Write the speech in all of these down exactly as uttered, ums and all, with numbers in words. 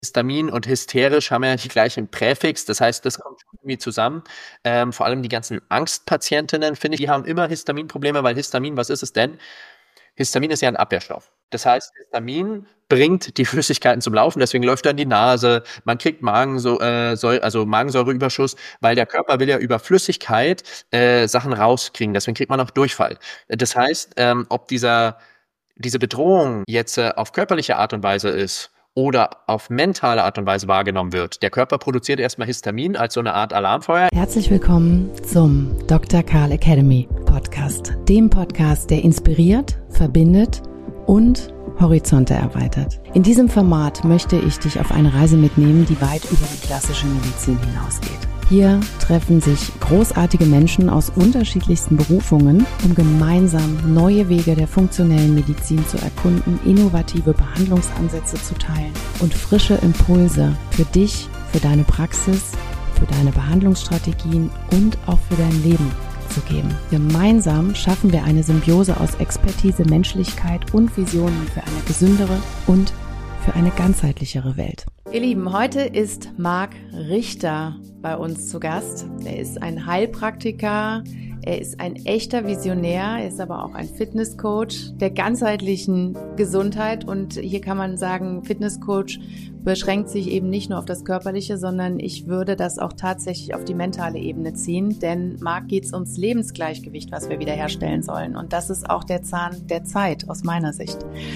Histamin und hysterisch haben ja die gleichen Präfix, das heißt, das kommt irgendwie zusammen. Ähm, vor allem die ganzen Angstpatientinnen, finde ich, die haben immer Histaminprobleme, weil Histamin, was ist es denn? Histamin ist ja ein Abwehrstoff. Das heißt, Histamin bringt die Flüssigkeiten zum Laufen, deswegen läuft dann die Nase, man kriegt Magensäure, äh, also Magensäureüberschuss, weil der Körper will ja über Flüssigkeit äh, Sachen rauskriegen, deswegen kriegt man auch Durchfall. Das heißt, ähm, ob dieser, diese Bedrohung jetzt äh, auf körperliche Art und Weise ist oder auf mentale Art und Weise wahrgenommen wird. Der Körper produziert erstmal Histamin als so eine Art Alarmfeuer. Herzlich willkommen zum Doktor Karl Academy Podcast, dem Podcast, der inspiriert, verbindet und Horizonte erweitert. In diesem Format möchte ich dich auf eine Reise mitnehmen, die weit über die klassische Medizin hinausgeht. Hier treffen sich großartige Menschen aus unterschiedlichsten Berufungen, um gemeinsam neue Wege der funktionellen Medizin zu erkunden, innovative Behandlungsansätze zu teilen und frische Impulse für dich, für deine Praxis, für deine Behandlungsstrategien und auch für dein Leben zu geben. Gemeinsam schaffen wir eine Symbiose aus Expertise, Menschlichkeit und Visionen für eine gesündere und für eine ganzheitlichere Welt. Ihr Lieben, heute ist Marc Richter bei uns zu Gast. Er ist ein Heilpraktiker, er ist ein echter Visionär, er ist aber auch ein Fitnesscoach der ganzheitlichen Gesundheit. Und hier kann man sagen, Fitnesscoach beschränkt sich eben nicht nur auf das Körperliche, sondern ich würde das auch tatsächlich auf die mentale Ebene ziehen. Denn Marc geht es ums Lebensgleichgewicht, was wir wiederherstellen sollen. Und das ist auch der Zahn der Zeit aus meiner Sicht.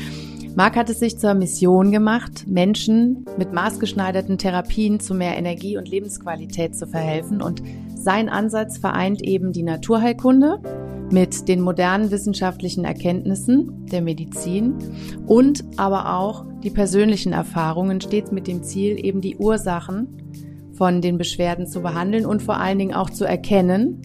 Marc hat es sich zur Mission gemacht, Menschen mit maßgeschneiderten Therapien zu mehr Energie und Lebensqualität zu verhelfen. Und sein Ansatz vereint eben die Naturheilkunde mit den modernen wissenschaftlichen Erkenntnissen der Medizin und aber auch die persönlichen Erfahrungen, stets mit dem Ziel, eben die Ursachen von den Beschwerden zu behandeln und vor allen Dingen auch zu erkennen,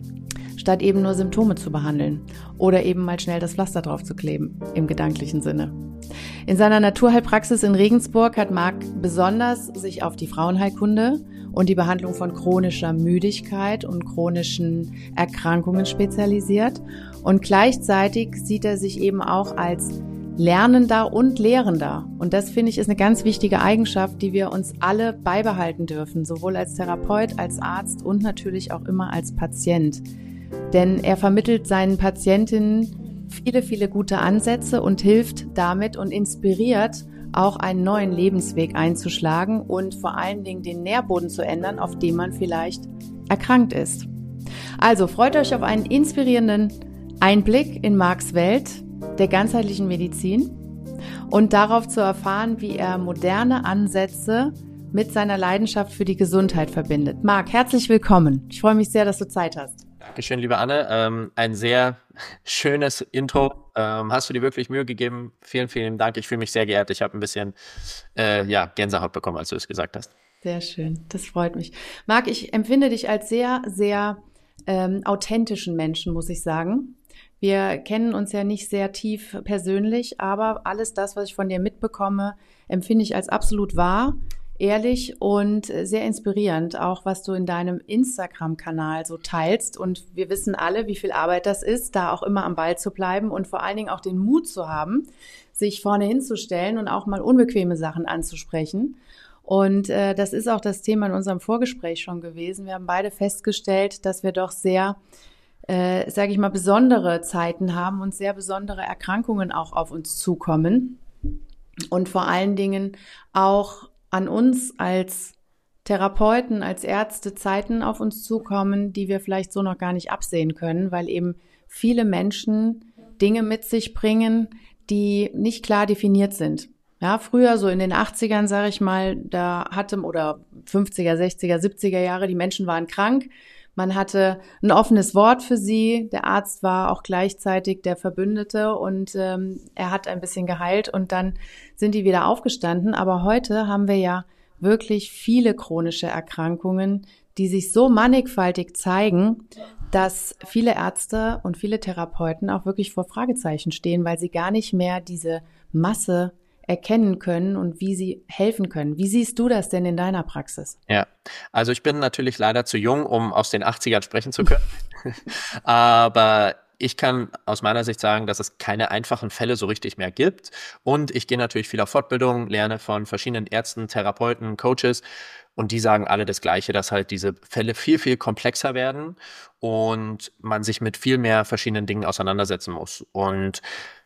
statt eben nur Symptome zu behandeln oder eben mal schnell das Pflaster drauf zu kleben, im gedanklichen Sinne. In seiner Naturheilpraxis in Regensburg hat Marc besonders sich auf die Frauenheilkunde und die Behandlung von chronischer Müdigkeit und chronischen Erkrankungen spezialisiert. Und gleichzeitig sieht er sich eben auch als Lernender und Lehrender. Und das, finde ich, ist eine ganz wichtige Eigenschaft, die wir uns alle beibehalten dürfen, sowohl als Therapeut, als Arzt und natürlich auch immer als Patient. Denn er vermittelt seinen Patientinnen viele, viele gute Ansätze und hilft damit und inspiriert, auch einen neuen Lebensweg einzuschlagen und vor allen Dingen den Nährboden zu ändern, auf dem man vielleicht erkrankt ist. Also freut euch auf einen inspirierenden Einblick in Marcs Welt der ganzheitlichen Medizin und darauf zu erfahren, wie er moderne Ansätze mit seiner Leidenschaft für die Gesundheit verbindet. Marc, herzlich willkommen. Ich freue mich sehr, dass du Zeit hast. Dankeschön, liebe Anne. Ähm, ein sehr schönes Intro. Ähm, hast du dir wirklich Mühe gegeben? Vielen, vielen Dank. Ich fühle mich sehr geehrt. Ich habe ein bisschen äh, ja, Gänsehaut bekommen, als du es gesagt hast. Sehr schön. Das freut mich. Marc, ich empfinde dich als sehr, sehr ähm, authentischen Menschen, muss ich sagen. Wir kennen uns ja nicht sehr tief persönlich, aber alles das, was ich von dir mitbekomme, empfinde ich als absolut wahr, ehrlich und sehr inspirierend, auch was du in deinem Instagram-Kanal so teilst. Und wir wissen alle, wie viel Arbeit das ist, da auch immer am Ball zu bleiben und vor allen Dingen auch den Mut zu haben, sich vorne hinzustellen und auch mal unbequeme Sachen anzusprechen. Und äh, das ist auch das Thema in unserem Vorgespräch schon gewesen. Wir haben beide festgestellt, dass wir doch sehr, äh, sage ich mal, besondere Zeiten haben und sehr besondere Erkrankungen auch auf uns zukommen. Und vor allen Dingen auch an uns als Therapeuten, als Ärzte Zeiten auf uns zukommen, die wir vielleicht so noch gar nicht absehen können, weil eben viele Menschen Dinge mit sich bringen, die nicht klar definiert sind. Ja, früher, so in den achtzigern, sage ich mal, da hatte, oder fünfziger, sechziger, siebziger Jahre, die Menschen waren krank. Man hatte ein offenes Wort für sie. Der Arzt war auch gleichzeitig der Verbündete und ähm, er hat ein bisschen geheilt und dann sind die wieder aufgestanden. Aber heute haben wir ja wirklich viele chronische Erkrankungen, die sich so mannigfaltig zeigen, dass viele Ärzte und viele Therapeuten auch wirklich vor Fragezeichen stehen, weil sie gar nicht mehr diese Masse erkennen können und wie sie helfen können. Wie siehst du das denn in deiner Praxis? Ja, also ich bin natürlich leider zu jung, um aus den achtzigern sprechen zu können. Aber ich kann aus meiner Sicht sagen, dass es keine einfachen Fälle so richtig mehr gibt. Und ich gehe natürlich viel auf Fortbildung, lerne von verschiedenen Ärzten, Therapeuten, Coaches. Und die sagen alle das Gleiche, dass halt diese Fälle viel, viel komplexer werden und man sich mit viel mehr verschiedenen Dingen auseinandersetzen muss. Und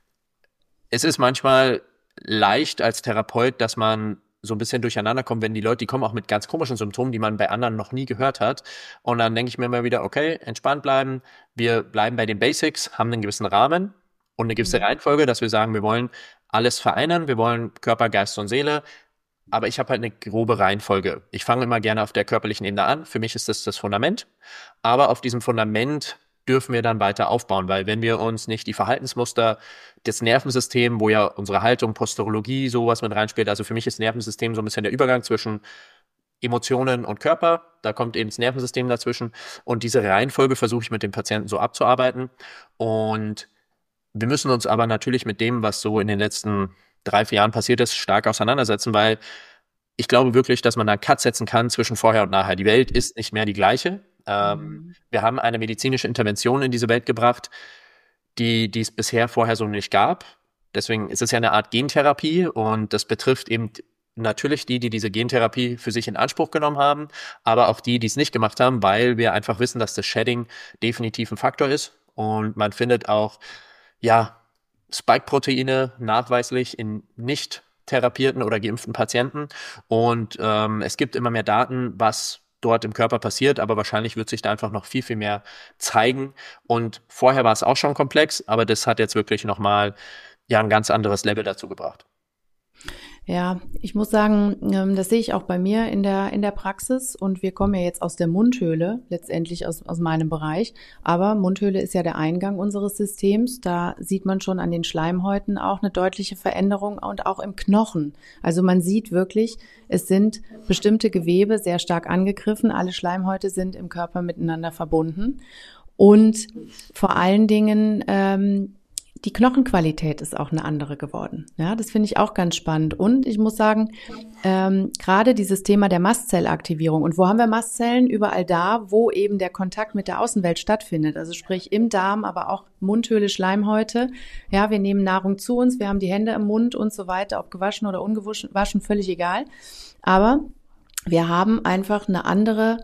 es ist manchmal leicht als Therapeut, dass man so ein bisschen durcheinander kommt, wenn die Leute, die kommen auch mit ganz komischen Symptomen, die man bei anderen noch nie gehört hat. Und dann denke ich mir immer wieder, okay, entspannt bleiben. Wir bleiben bei den Basics, haben einen gewissen Rahmen und eine gewisse Reihenfolge, dass wir sagen, wir wollen alles vereinen, wir wollen Körper, Geist und Seele. Aber ich habe halt eine grobe Reihenfolge. Ich fange immer gerne auf der körperlichen Ebene an. Für mich ist das das Fundament. Aber auf diesem Fundament dürfen wir dann weiter aufbauen, weil wenn wir uns nicht die Verhaltensmuster des Nervensystems, wo ja unsere Haltung, Posturologie, sowas mit reinspielt, also für mich ist Nervensystem so ein bisschen der Übergang zwischen Emotionen und Körper, da kommt eben das Nervensystem dazwischen und diese Reihenfolge versuche ich mit dem Patienten so abzuarbeiten und wir müssen uns aber natürlich mit dem, was so in den letzten drei, vier Jahren passiert ist, stark auseinandersetzen, weil ich glaube wirklich, dass man da einen Cut setzen kann zwischen vorher und nachher. Die Welt ist nicht mehr die gleiche. Ähm, mhm. Wir haben eine medizinische Intervention in diese Welt gebracht, die, die es bisher vorher so nicht gab. Deswegen ist es ja eine Art Gentherapie und das betrifft eben natürlich die, die diese Gentherapie für sich in Anspruch genommen haben, aber auch die, die es nicht gemacht haben, weil wir einfach wissen, dass das Shedding definitiv ein Faktor ist und man findet auch, ja, Spike-Proteine nachweislich in nicht therapierten oder geimpften Patienten und ähm, es gibt immer mehr Daten, was dort im Körper passiert, aber wahrscheinlich wird sich da einfach noch viel, viel mehr zeigen und vorher war es auch schon komplex, aber das hat jetzt wirklich nochmal ja, ein ganz anderes Level dazu gebracht. Ja, ich muss sagen, das sehe ich auch bei mir in der in der Praxis und wir kommen ja jetzt aus der Mundhöhle, letztendlich aus aus meinem Bereich, aber Mundhöhle ist ja der Eingang unseres Systems, da sieht man schon an den Schleimhäuten auch eine deutliche Veränderung und auch im Knochen. Also man sieht wirklich, es sind bestimmte Gewebe sehr stark angegriffen, alle Schleimhäute sind im Körper miteinander verbunden und vor allen Dingen ähm, die Knochenqualität ist auch eine andere geworden. Ja, das finde ich auch ganz spannend. Und ich muss sagen, ähm, gerade dieses Thema der Mastzellaktivierung. Und wo haben wir Mastzellen? Überall da, wo eben der Kontakt mit der Außenwelt stattfindet. Also sprich im Darm, aber auch Mundhöhle, Schleimhäute. Ja, wir nehmen Nahrung zu uns, wir haben die Hände im Mund und so weiter, ob gewaschen oder ungewaschen, völlig egal. Aber wir haben einfach eine andere,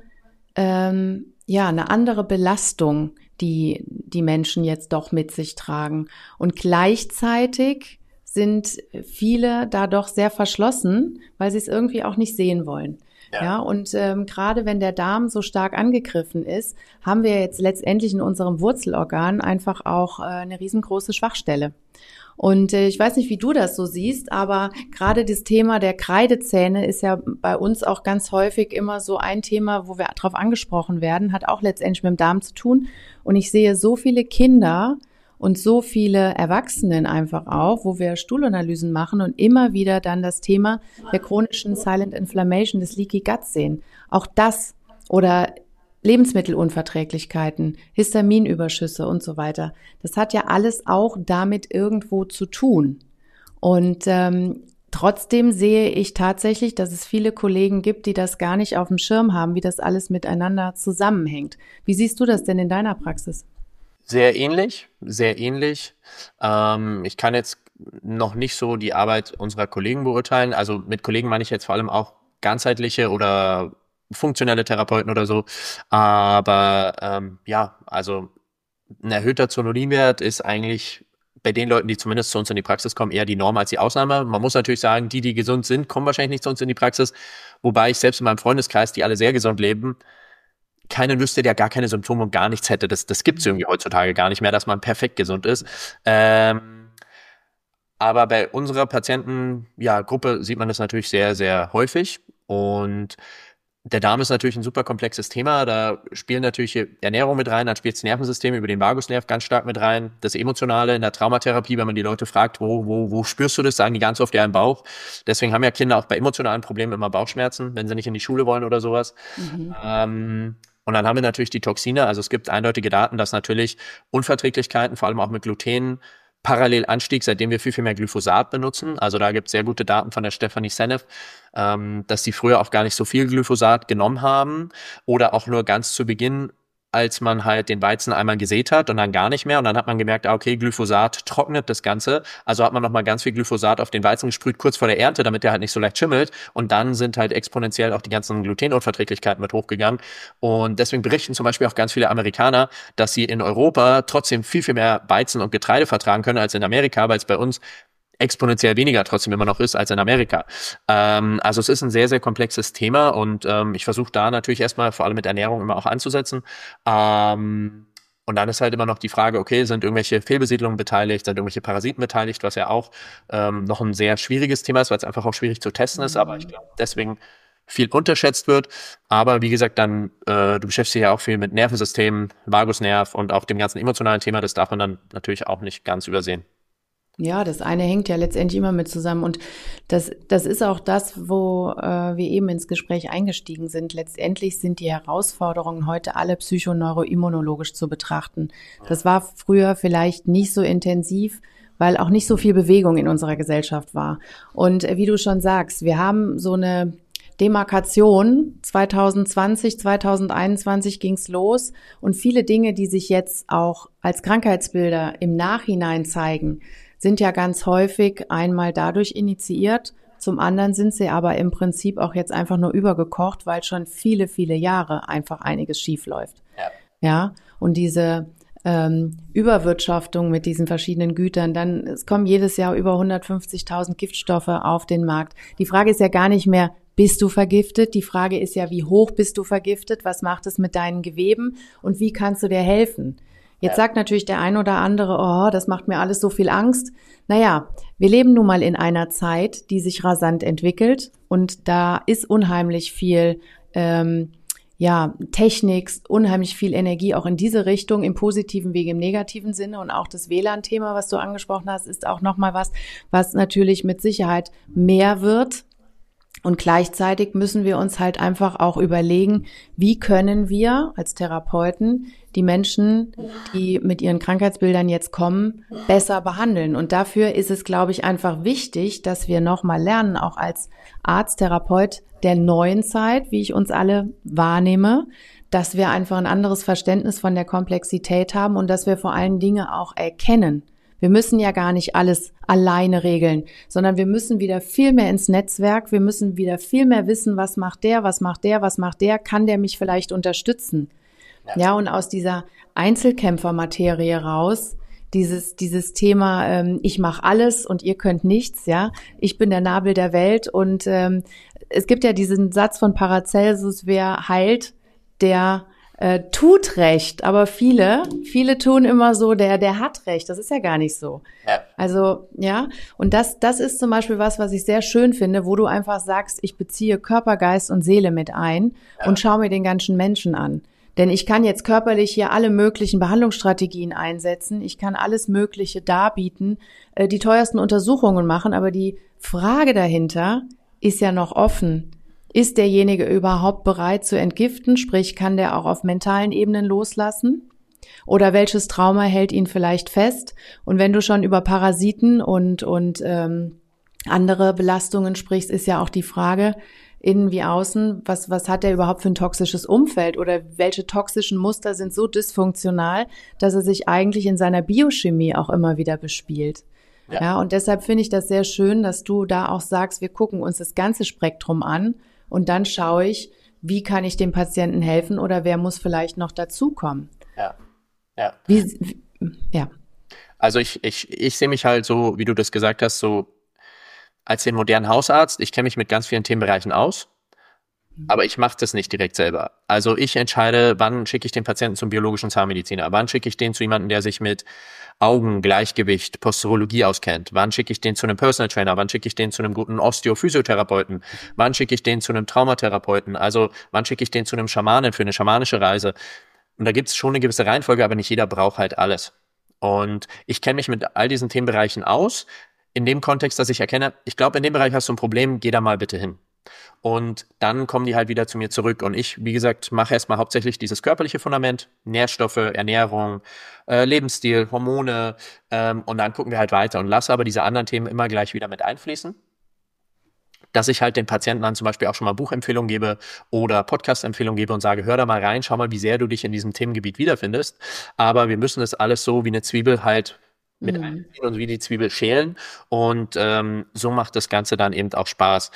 ähm, ja, eine andere Belastung, die die Menschen jetzt doch mit sich tragen. Und gleichzeitig sind viele da doch sehr verschlossen, weil sie es irgendwie auch nicht sehen wollen. Ja, ja und ähm, gerade wenn der Darm so stark angegriffen ist, haben wir jetzt letztendlich in unserem Wurzelorgan einfach auch äh, eine riesengroße Schwachstelle. Und äh, ich weiß nicht, wie du das so siehst, aber gerade das Thema der Kreidezähne ist ja bei uns auch ganz häufig immer so ein Thema, wo wir darauf angesprochen werden, hat auch letztendlich mit dem Darm zu tun. Und ich sehe so viele Kinder und so viele Erwachsenen einfach auch, wo wir Stuhlanalysen machen und immer wieder dann das Thema der chronischen Silent Inflammation, des Leaky Gut sehen. Auch das oder Lebensmittelunverträglichkeiten, Histaminüberschüsse und so weiter. Das hat ja alles auch damit irgendwo zu tun. Und ähm, trotzdem sehe ich tatsächlich, dass es viele Kollegen gibt, die das gar nicht auf dem Schirm haben, wie das alles miteinander zusammenhängt. Wie siehst du das denn in deiner Praxis? Sehr ähnlich, sehr ähnlich. Ähm, ich kann jetzt noch nicht so die Arbeit unserer Kollegen beurteilen. Also mit Kollegen meine ich jetzt vor allem auch ganzheitliche oder funktionelle Therapeuten oder so. Aber ähm, ja, also ein erhöhter Zonulinwert ist eigentlich bei den Leuten, die zumindest zu uns in die Praxis kommen, eher die Norm als die Ausnahme. Man muss natürlich sagen, die, die gesund sind, kommen wahrscheinlich nicht zu uns in die Praxis. Wobei ich selbst in meinem Freundeskreis, die alle sehr gesund leben, keinen wüsste, der gar keine Symptome und gar nichts hätte. Das, das gibt es irgendwie heutzutage gar nicht mehr, dass man perfekt gesund ist. Ähm, aber bei unserer Patienten, ja, Gruppe sieht man das natürlich sehr, sehr häufig. Und der Darm ist natürlich ein super komplexes Thema. Da spielen natürlich Ernährung mit rein, dann spielt das Nervensystem über den Vagusnerv ganz stark mit rein. Das Emotionale in der Traumatherapie, wenn man die Leute fragt, wo, wo, wo spürst du das, sagen die ganz oft ja im Bauch. Deswegen haben ja Kinder auch bei emotionalen Problemen immer Bauchschmerzen, wenn sie nicht in die Schule wollen oder sowas. Mhm. Ähm, und dann haben wir natürlich die Toxine. Also es gibt eindeutige Daten, dass natürlich Unverträglichkeiten, vor allem auch mit Gluten, parallel anstieg, seitdem wir viel, viel mehr Glyphosat benutzen. Also da gibt es sehr gute Daten von der Stefanie Seneff, ähm, dass die früher auch gar nicht so viel Glyphosat genommen haben oder auch nur ganz zu Beginn als man halt den Weizen einmal gesät hat und dann gar nicht mehr. Und dann hat man gemerkt, ah, okay, Glyphosat trocknet das Ganze. Also hat man nochmal ganz viel Glyphosat auf den Weizen gesprüht, kurz vor der Ernte, damit der halt nicht so leicht schimmelt. Und dann sind halt exponentiell auch die ganzen Glutenunverträglichkeiten mit hochgegangen. Und deswegen berichten zum Beispiel auch ganz viele Amerikaner, dass sie in Europa trotzdem viel, viel mehr Weizen und Getreide vertragen können als in Amerika, weil es bei uns exponentiell weniger trotzdem immer noch ist als in Amerika. Ähm, also es ist ein sehr, sehr komplexes Thema und ähm, ich versuche da natürlich erstmal vor allem mit Ernährung immer auch anzusetzen. Ähm, und dann ist halt immer noch die Frage, okay, sind irgendwelche Fehlbesiedlungen beteiligt, sind irgendwelche Parasiten beteiligt, was ja auch ähm, noch ein sehr schwieriges Thema ist, weil es einfach auch schwierig zu testen ist, aber ich glaube, deswegen viel unterschätzt wird. Aber wie gesagt, dann, äh, du beschäftigst dich ja auch viel mit Nervensystemen, Vagusnerv und auch dem ganzen emotionalen Thema, das darf man dann natürlich auch nicht ganz übersehen. Ja, das eine hängt ja letztendlich immer mit zusammen und das, das ist auch das, wo äh, wir eben ins Gespräch eingestiegen sind. Letztendlich sind die Herausforderungen heute alle psychoneuroimmunologisch zu betrachten. Das war früher vielleicht nicht so intensiv, weil auch nicht so viel Bewegung in unserer Gesellschaft war. Und äh, wie du schon sagst, wir haben so eine Demarkation, zwanzig zwanzig, zwanzig einundzwanzig ging's los und viele Dinge, die sich jetzt auch als Krankheitsbilder im Nachhinein zeigen, sind ja ganz häufig einmal dadurch initiiert, zum anderen sind sie aber im Prinzip auch jetzt einfach nur übergekocht, weil schon viele, viele Jahre einfach einiges schief läuft. Ja, ja? Und diese ähm, Überwirtschaftung mit diesen verschiedenen Gütern, dann es kommen jedes Jahr über hundertfünfzigtausend Giftstoffe auf den Markt. Die Frage ist ja gar nicht mehr, bist du vergiftet? Die Frage ist ja, wie hoch bist du vergiftet? Was macht es mit deinen Geweben? Und wie kannst du dir helfen? Jetzt sagt natürlich der ein oder andere, oh, das macht mir alles so viel Angst. Naja, wir leben nun mal in einer Zeit, die sich rasant entwickelt und da ist unheimlich viel ähm, ja Technik, unheimlich viel Energie auch in diese Richtung, im positiven wie im negativen Sinne. Und auch das W L A N-Thema, was du angesprochen hast, ist auch nochmal was, was natürlich mit Sicherheit mehr wird. Und gleichzeitig müssen wir uns halt einfach auch überlegen, wie können wir als Therapeuten die Menschen, die mit ihren Krankheitsbildern jetzt kommen, besser behandeln. Und dafür ist es, glaube ich, einfach wichtig, dass wir nochmal lernen, auch als Arzt, Therapeut der neuen Zeit, wie ich uns alle wahrnehme, dass wir einfach ein anderes Verständnis von der Komplexität haben und dass wir vor allen Dingen auch erkennen. Wir müssen ja gar nicht alles alleine regeln, sondern wir müssen wieder viel mehr ins Netzwerk, wir müssen wieder viel mehr wissen, was macht der, was macht der, was macht der, kann der mich vielleicht unterstützen? Ja, ja und aus dieser Einzelkämpfermaterie raus, dieses dieses Thema, ähm, ich mache alles und ihr könnt nichts, ja, ich bin der Nabel der Welt und ähm, es gibt ja diesen Satz von Paracelsus, wer heilt, der Äh, tut recht, aber viele, viele tun immer so, der, der hat recht. Das ist ja gar nicht so. Ja. Also, ja. Und das, das ist zum Beispiel was, was ich sehr schön finde, wo du einfach sagst, ich beziehe Körper, Geist und Seele mit ein ja. und schaue mir den ganzen Menschen an. Denn ich kann jetzt körperlich hier alle möglichen Behandlungsstrategien einsetzen. Ich kann alles Mögliche darbieten, äh, die teuersten Untersuchungen machen, aber die Frage dahinter ist ja noch offen. Ist derjenige überhaupt bereit zu entgiften? Sprich, kann der auch auf mentalen Ebenen loslassen? Oder welches Trauma hält ihn vielleicht fest? Und wenn du schon über Parasiten und und ähm, andere Belastungen sprichst, ist ja auch die Frage, innen wie außen, was was hat er überhaupt für ein toxisches Umfeld? Oder welche toxischen Muster sind so dysfunktional, dass er sich eigentlich in seiner Biochemie auch immer wieder bespielt? Ja, ja und deshalb finde ich das sehr schön, dass du da auch sagst, wir gucken uns das ganze Spektrum an. Und dann schaue ich, wie kann ich dem Patienten helfen oder wer muss vielleicht noch dazukommen. Ja, ja. Wie, wie, ja. Also ich, ich, ich sehe mich halt so, wie du das gesagt hast, so als den modernen Hausarzt. Ich kenne mich mit ganz vielen Themenbereichen aus, aber ich mache das nicht direkt selber. Also ich entscheide, wann schicke ich den Patienten zum biologischen Zahnmediziner, wann schicke ich den zu jemandem, der sich mit Augen, Gleichgewicht, Posturologie auskennt, wann schicke ich den zu einem Personal Trainer, wann schicke ich den zu einem guten Osteophysiotherapeuten, wann schicke ich den zu einem Traumatherapeuten, also wann schicke ich den zu einem Schamanen für eine schamanische Reise. Und da gibt es schon eine gewisse Reihenfolge, aber nicht jeder braucht halt alles. Und ich kenne mich mit all diesen Themenbereichen aus, in dem Kontext, dass ich erkenne, ich glaube, in dem Bereich hast du ein Problem, geh da mal bitte hin. Und dann kommen die halt wieder zu mir zurück. Und ich, wie gesagt, mache erstmal hauptsächlich dieses körperliche Fundament, Nährstoffe, Ernährung, äh, Lebensstil, Hormone. Ähm, und dann gucken wir halt weiter und lasse aber diese anderen Themen immer gleich wieder mit einfließen. dass ich halt den Patienten dann zum Beispiel auch schon mal Buchempfehlungen gebe oder Podcast-Empfehlungen gebe und sage, hör da mal rein, schau mal, wie sehr du dich in diesem Themengebiet wiederfindest. Aber wir müssen das alles so wie eine Zwiebel halt mit Mhm. einziehen und wie die Zwiebel schälen. Und ähm, so macht das Ganze dann eben auch Spaß.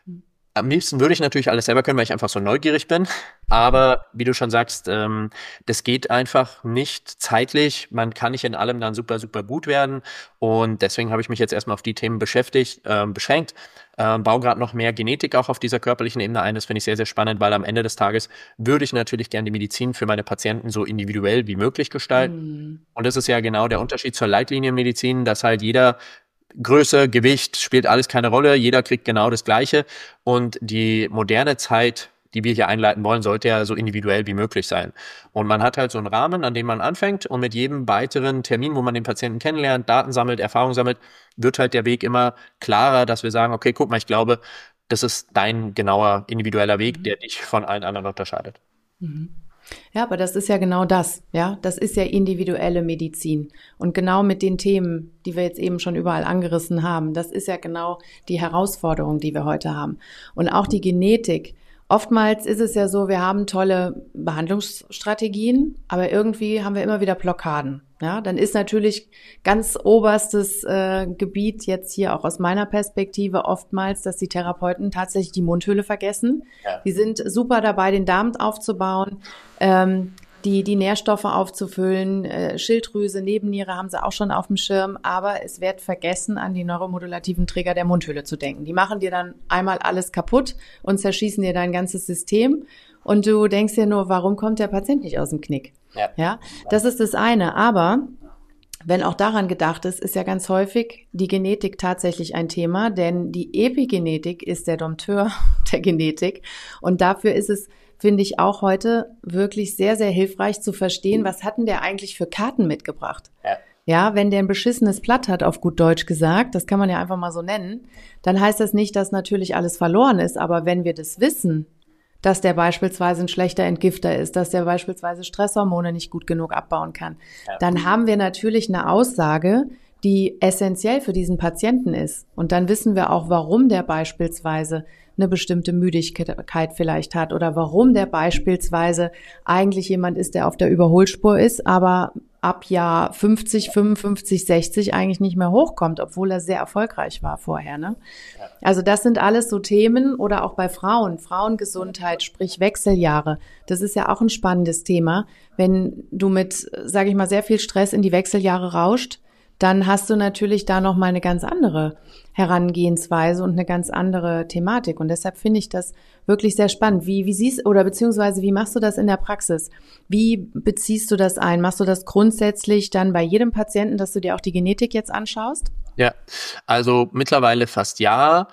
Am liebsten würde ich natürlich alles selber können, weil ich einfach so neugierig bin. Aber wie du schon sagst, ähm, das geht einfach nicht zeitlich. Man kann nicht in allem dann super, super gut werden. Und deswegen habe ich mich jetzt erstmal auf die Themen beschäftigt, ähm, beschränkt. Ähm, baue gerade noch mehr Genetik auch auf dieser körperlichen Ebene ein. Das finde ich sehr, sehr spannend, weil am Ende des Tages würde ich natürlich gerne die Medizin für meine Patienten so individuell wie möglich gestalten. Mhm. Und das ist ja genau der Unterschied zur Leitlinienmedizin, dass halt jeder Größe, Gewicht spielt alles keine Rolle. Jeder kriegt genau das Gleiche. Und die moderne Zeit, die wir hier einleiten wollen, sollte ja so individuell wie möglich sein. Und man hat halt so einen Rahmen, an dem man anfängt. Und mit jedem weiteren Termin, wo man den Patienten kennenlernt, Daten sammelt, Erfahrung sammelt, wird halt der Weg immer klarer, dass wir sagen, okay, guck mal, ich glaube, das ist dein genauer individueller Weg, der dich von allen anderen unterscheidet. Mhm. Ja, aber das ist ja genau das, ja, das ist ja individuelle Medizin und genau mit den Themen, die wir jetzt eben schon überall angerissen haben, das ist ja genau die Herausforderung, die wir heute haben und auch die Genetik. Oftmals ist es ja so, wir haben tolle Behandlungsstrategien, aber irgendwie haben wir immer wieder Blockaden. Ja, dann ist natürlich ganz oberstes äh, Gebiet jetzt hier auch aus meiner Perspektive oftmals, dass die Therapeuten tatsächlich die Mundhöhle vergessen. Ja. Die sind super dabei, den Darm aufzubauen, ähm, die die Nährstoffe aufzufüllen, äh, Schilddrüse, Nebenniere haben sie auch schon auf dem Schirm, aber es wird vergessen, an die neuromodulativen Trigger der Mundhöhle zu denken. Die machen dir dann einmal alles kaputt und zerschießen dir dein ganzes System und du denkst dir nur, warum kommt der Patient nicht aus dem Knick? Ja. Ja, das ist das eine, aber wenn auch daran gedacht ist, ist ja ganz häufig die Genetik tatsächlich ein Thema, denn die Epigenetik ist der Dompteur der Genetik und dafür ist es, finde ich, auch heute wirklich sehr, sehr hilfreich zu verstehen, was hat denn der eigentlich für Karten mitgebracht? Ja. Ja, wenn der ein beschissenes Blatt hat, auf gut Deutsch gesagt, das kann man ja einfach mal so nennen, dann heißt das nicht, dass natürlich alles verloren ist, aber wenn wir das wissen, dass der beispielsweise ein schlechter Entgifter ist, dass der beispielsweise Stresshormone nicht gut genug abbauen kann, Ja. dann haben wir natürlich eine Aussage, die essentiell für diesen Patienten ist. Und dann wissen wir auch, warum der beispielsweise eine bestimmte Müdigkeit vielleicht hat oder warum der beispielsweise eigentlich jemand ist, der auf der Überholspur ist, aber ab Jahr fünfzig, fünfundfünfzig, sechzig eigentlich nicht mehr hochkommt, obwohl er sehr erfolgreich war vorher, ne? Ja. Also das sind alles so Themen oder auch bei Frauen, Frauengesundheit, sprich Wechseljahre. Das ist ja auch ein spannendes Thema. Wenn du mit, sage ich mal, sehr viel Stress in die Wechseljahre rauscht, dann hast du natürlich da noch mal eine ganz andere Herangehensweise und eine ganz andere Thematik. Und deshalb finde ich das wirklich sehr spannend. Wie, wie siehst, oder beziehungsweise wie machst du das in der Praxis? Wie beziehst du das ein? Machst du das grundsätzlich dann bei jedem Patienten, dass du dir auch die Genetik jetzt anschaust? Ja, also mittlerweile fast ja.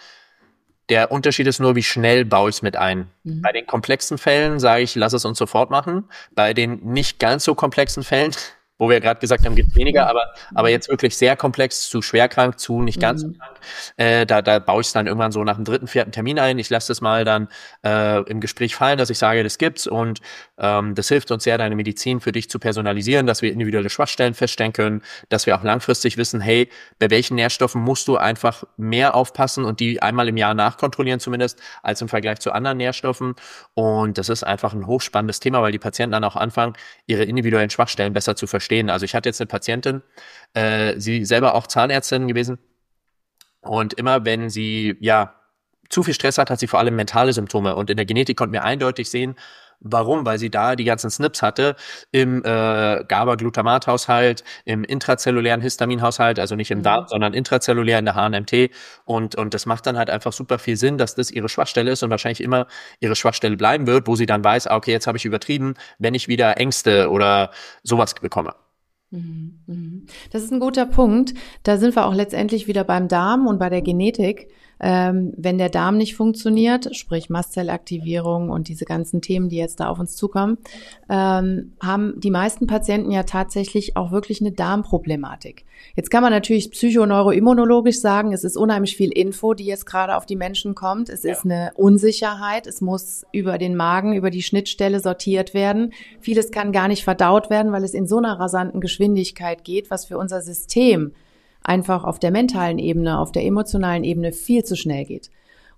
Der Unterschied ist nur, wie schnell baue ich es mit ein. Mhm. Bei den komplexen Fällen sage ich, lass es uns sofort machen. Bei den nicht ganz so komplexen Fällen, wo wir gerade gesagt haben, gibt es weniger, aber, aber jetzt wirklich sehr komplex, zu schwerkrank, zu nicht ganz Mhm. so krank, äh, da, da baue ich es dann irgendwann so nach dem dritten, vierten Termin ein. Ich lasse das mal dann äh, im Gespräch fallen, dass ich sage, das gibt's und ähm, das hilft uns sehr, deine Medizin für dich zu personalisieren, dass wir individuelle Schwachstellen feststellen können, dass wir auch langfristig wissen, hey, bei welchen Nährstoffen musst du einfach mehr aufpassen und die einmal im Jahr nachkontrollieren zumindest, als im Vergleich zu anderen Nährstoffen. Und das ist einfach ein hochspannendes Thema, weil die Patienten dann auch anfangen, ihre individuellen Schwachstellen besser zu verstehen. Also ich hatte jetzt eine Patientin, äh, sie selber auch Zahnärztin gewesen und immer wenn sie ja zu viel Stress hat, hat sie vor allem mentale Symptome und in der Genetik konnten wir eindeutig sehen, warum, weil sie da die ganzen S N Ps hatte im äh, GABA-Glutamat-Haushalt, im intrazellulären Histaminhaushalt, also nicht im Mhm. Darm, sondern intrazellulär in der H N M T und und das macht dann halt einfach super viel Sinn, dass das ihre Schwachstelle ist und wahrscheinlich immer ihre Schwachstelle bleiben wird, wo sie dann weiß, ah, okay, jetzt habe ich übertrieben, wenn ich wieder Ängste oder sowas bekomme. Mhm, mhm. Das ist ein guter Punkt. Da sind wir auch letztendlich wieder beim Darm und bei der Genetik. Ähm, wenn der Darm nicht funktioniert, sprich Mastzellaktivierung und diese ganzen Themen, die jetzt da auf uns zukommen, ähm, haben die meisten Patienten ja tatsächlich auch wirklich eine Darmproblematik. Jetzt kann man natürlich psychoneuroimmunologisch sagen, es ist unheimlich viel Info, die jetzt gerade auf die Menschen kommt. Es Ja. ist eine Unsicherheit. Es muss über den Magen, über die Schnittstelle sortiert werden. Vieles kann gar nicht verdaut werden, weil es in so einer rasanten Geschwindigkeit geht, was für unser System einfach auf der mentalen Ebene, auf der emotionalen Ebene viel zu schnell geht.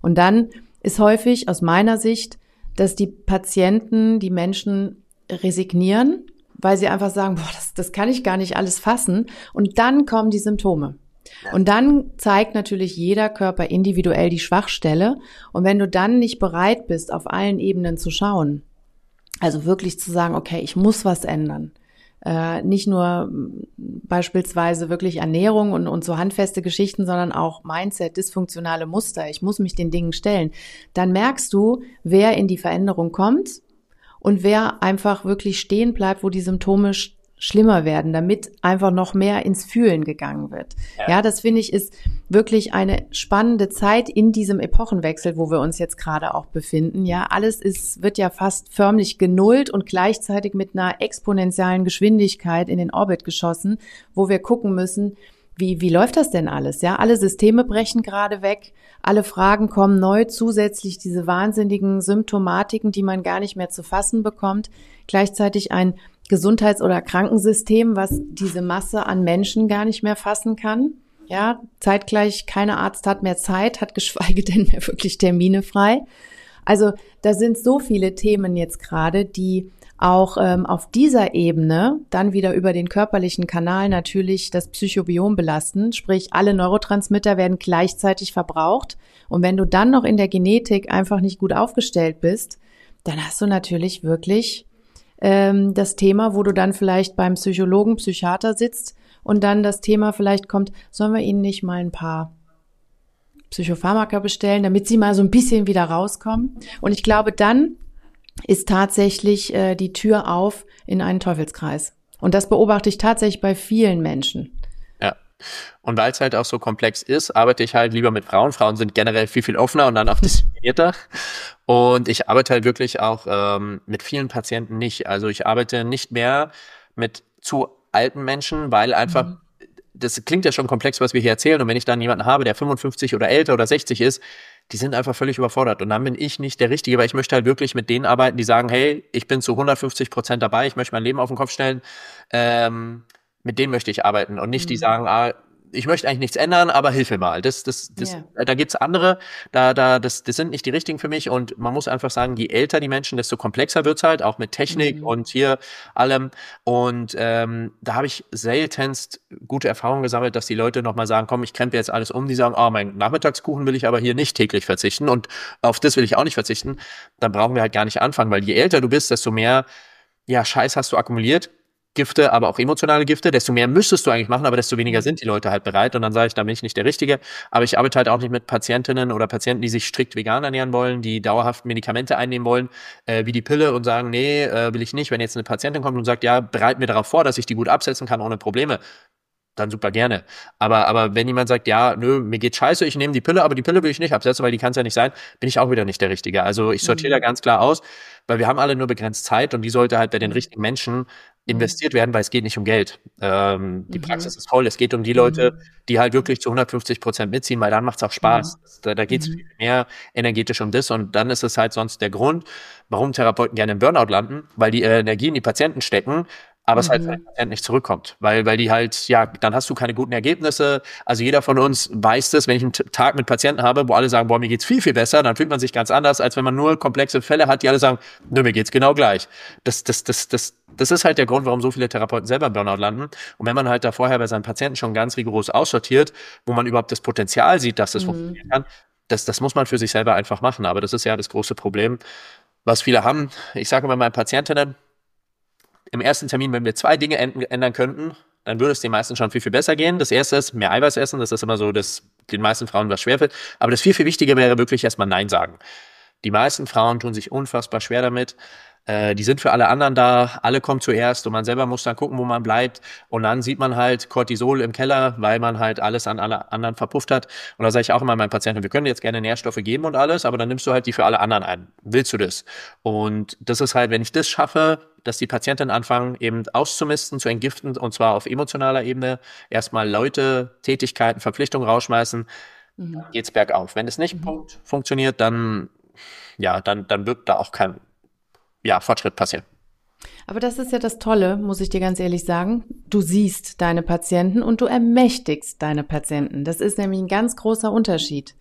Und dann ist häufig aus meiner Sicht, dass die Patienten, die Menschen resignieren, weil sie einfach sagen, boah, das, das kann ich gar nicht alles fassen. Und dann kommen die Symptome. Und dann zeigt natürlich jeder Körper individuell die Schwachstelle. Und wenn du dann nicht bereit bist, auf allen Ebenen zu schauen, also wirklich zu sagen, okay, ich muss was ändern, äh, nicht nur beispielsweise wirklich Ernährung und, und so handfeste Geschichten, sondern auch Mindset, dysfunktionale Muster, ich muss mich den Dingen stellen, dann merkst du, wer in die Veränderung kommt und wer einfach wirklich stehen bleibt, wo die Symptome sch- schlimmer werden, damit einfach noch mehr ins Fühlen gegangen wird. Ja, ja, das finde ich ist wirklich eine spannende Zeit in diesem Epochenwechsel, wo wir uns jetzt gerade auch befinden. Ja, alles ist, wird ja fast förmlich genullt und gleichzeitig mit einer exponentiellen Geschwindigkeit in den Orbit geschossen, wo wir gucken müssen, wie, wie läuft das denn alles? Ja, alle Systeme brechen gerade weg. Alle Fragen kommen neu, zusätzlich diese wahnsinnigen Symptomatiken, die man gar nicht mehr zu fassen bekommt. Gleichzeitig ein Gesundheits- oder Krankensystem, was diese Masse an Menschen gar nicht mehr fassen kann. Ja, zeitgleich keiner Arzt hat mehr Zeit, hat geschweige denn mehr wirklich Termine frei. Also da sind so viele Themen jetzt gerade, die auch ähm, auf dieser Ebene dann wieder über den körperlichen Kanal natürlich das Psychobiom belasten, sprich alle Neurotransmitter werden gleichzeitig verbraucht und wenn du dann noch in der Genetik einfach nicht gut aufgestellt bist, dann hast du natürlich wirklich ähm, das Thema, wo du dann vielleicht beim Psychologen, Psychiater sitzt und dann das Thema vielleicht kommt, sollen wir Ihnen nicht mal ein paar Psychopharmaka bestellen, damit Sie mal so ein bisschen wieder rauskommen? Und ich glaube, dann ist tatsächlich äh, die Tür auf in einen Teufelskreis. Und das beobachte ich tatsächlich bei vielen Menschen. Ja, und weil es halt auch so komplex ist, arbeite ich halt lieber mit Frauen. Frauen sind generell viel, viel offener und dann auch disziplinierter. Und ich arbeite halt wirklich auch ähm, mit vielen Patienten nicht. Also ich arbeite nicht mehr mit zu alten Menschen, weil einfach, mhm. das klingt ja schon komplex, was wir hier erzählen. Und wenn ich dann jemanden habe, der fünfundfünfzig oder älter oder sechzig ist, die sind einfach völlig überfordert. Und dann bin ich nicht der Richtige, weil ich möchte halt wirklich mit denen arbeiten, die sagen, hey, ich bin zu hundertfünfzig Prozent dabei, ich möchte mein Leben auf den Kopf stellen. Ähm, mit denen möchte ich arbeiten und nicht mhm. die sagen, ah, ich möchte eigentlich nichts ändern, aber hilf mir mal. Das, das, das, yeah. Da gibt's andere, da, da, das, das sind nicht die richtigen für mich. Und man muss einfach sagen, je älter die Menschen, desto komplexer wird's halt, auch mit Technik mhm. und hier allem. Und ähm, da habe ich seltenst gute Erfahrungen gesammelt, dass die Leute nochmal sagen, komm, ich krempe jetzt alles um. Die sagen, oh, mein Nachmittagskuchen will ich aber hier nicht täglich verzichten und auf das will ich auch nicht verzichten. Dann brauchen wir halt gar nicht anfangen, weil je älter du bist, desto mehr, ja, Scheiß hast du akkumuliert. Gifte, aber auch emotionale Gifte, desto mehr müsstest du eigentlich machen, aber desto weniger sind die Leute halt bereit. Und dann sage ich, da bin ich nicht der Richtige. Aber ich arbeite halt auch nicht mit Patientinnen oder Patienten, die sich strikt vegan ernähren wollen, die dauerhaft Medikamente einnehmen wollen, äh, wie die Pille und sagen, nee, äh, will ich nicht. Wenn jetzt eine Patientin kommt und sagt, ja, bereit mir darauf vor, dass ich die gut absetzen kann ohne Probleme, dann super gerne. Aber aber wenn jemand sagt, ja, nö, mir geht scheiße, ich nehme die Pille, aber die Pille will ich nicht absetzen, weil die kann es ja nicht sein, bin ich auch wieder nicht der Richtige. Also ich sortiere mhm. da ganz klar aus, weil wir haben alle nur begrenzt Zeit und die sollte halt bei den richtigen Menschen investiert werden, weil es geht nicht um Geld. Ähm, die mhm. Praxis ist voll, es geht um die Leute, die halt wirklich zu hundertfünfzig Prozent mitziehen, weil dann macht es auch Spaß. Mhm. Da, da geht es mhm. viel mehr energetisch um das und dann ist es halt sonst der Grund, warum Therapeuten gerne im Burnout landen, weil die äh, Energie in die Patienten stecken, aber mhm. es halt für den Patienten nicht zurückkommt, weil weil die halt, ja, dann hast du keine guten Ergebnisse. Also jeder von uns weiß das, wenn ich einen Tag mit Patienten habe, wo alle sagen, boah, mir geht's viel, viel besser, dann fühlt man sich ganz anders, als wenn man nur komplexe Fälle hat, die alle sagen, nö, mir geht's genau gleich. Das, das, das, das, das ist halt der Grund, warum so viele Therapeuten selber im Burnout landen. Und wenn man halt da vorher bei seinen Patienten schon ganz rigoros aussortiert, wo man überhaupt das Potenzial sieht, dass das mhm. funktionieren kann, das, das muss man für sich selber einfach machen. Aber das ist ja das große Problem, was viele haben. Ich sage immer meinen Patientinnen, im ersten Termin, wenn wir zwei Dinge ändern könnten, dann würde es den meisten schon viel, viel besser gehen. Das erste ist mehr Eiweiß essen. Das ist immer so, dass den meisten Frauen was schwerfällt. Aber das viel, viel Wichtiger wäre wirklich erstmal Nein sagen. Die meisten Frauen tun sich unfassbar schwer damit. Äh, die sind für alle anderen da, alle kommen zuerst und man selber muss dann gucken, wo man bleibt und dann sieht man halt Cortisol im Keller, weil man halt alles an alle anderen verpufft hat und da sage ich auch immer meinen Patienten, wir können jetzt gerne Nährstoffe geben und alles, aber dann nimmst du halt die für alle anderen ein. Willst du das? Und das ist halt, wenn ich das schaffe, dass die Patienten anfangen, eben auszumisten, zu entgiften und zwar auf emotionaler Ebene, erstmal Leute, Tätigkeiten, Verpflichtungen rausschmeißen, mhm. dann geht's bergauf. Wenn es nicht mhm. funktioniert, dann ja, dann, dann wird da auch kein ja, Fortschritt passieren. Aber das ist ja das Tolle, muss ich dir ganz ehrlich sagen. Du siehst deine Patienten und du ermächtigst deine Patienten. Das ist nämlich ein ganz großer Unterschied.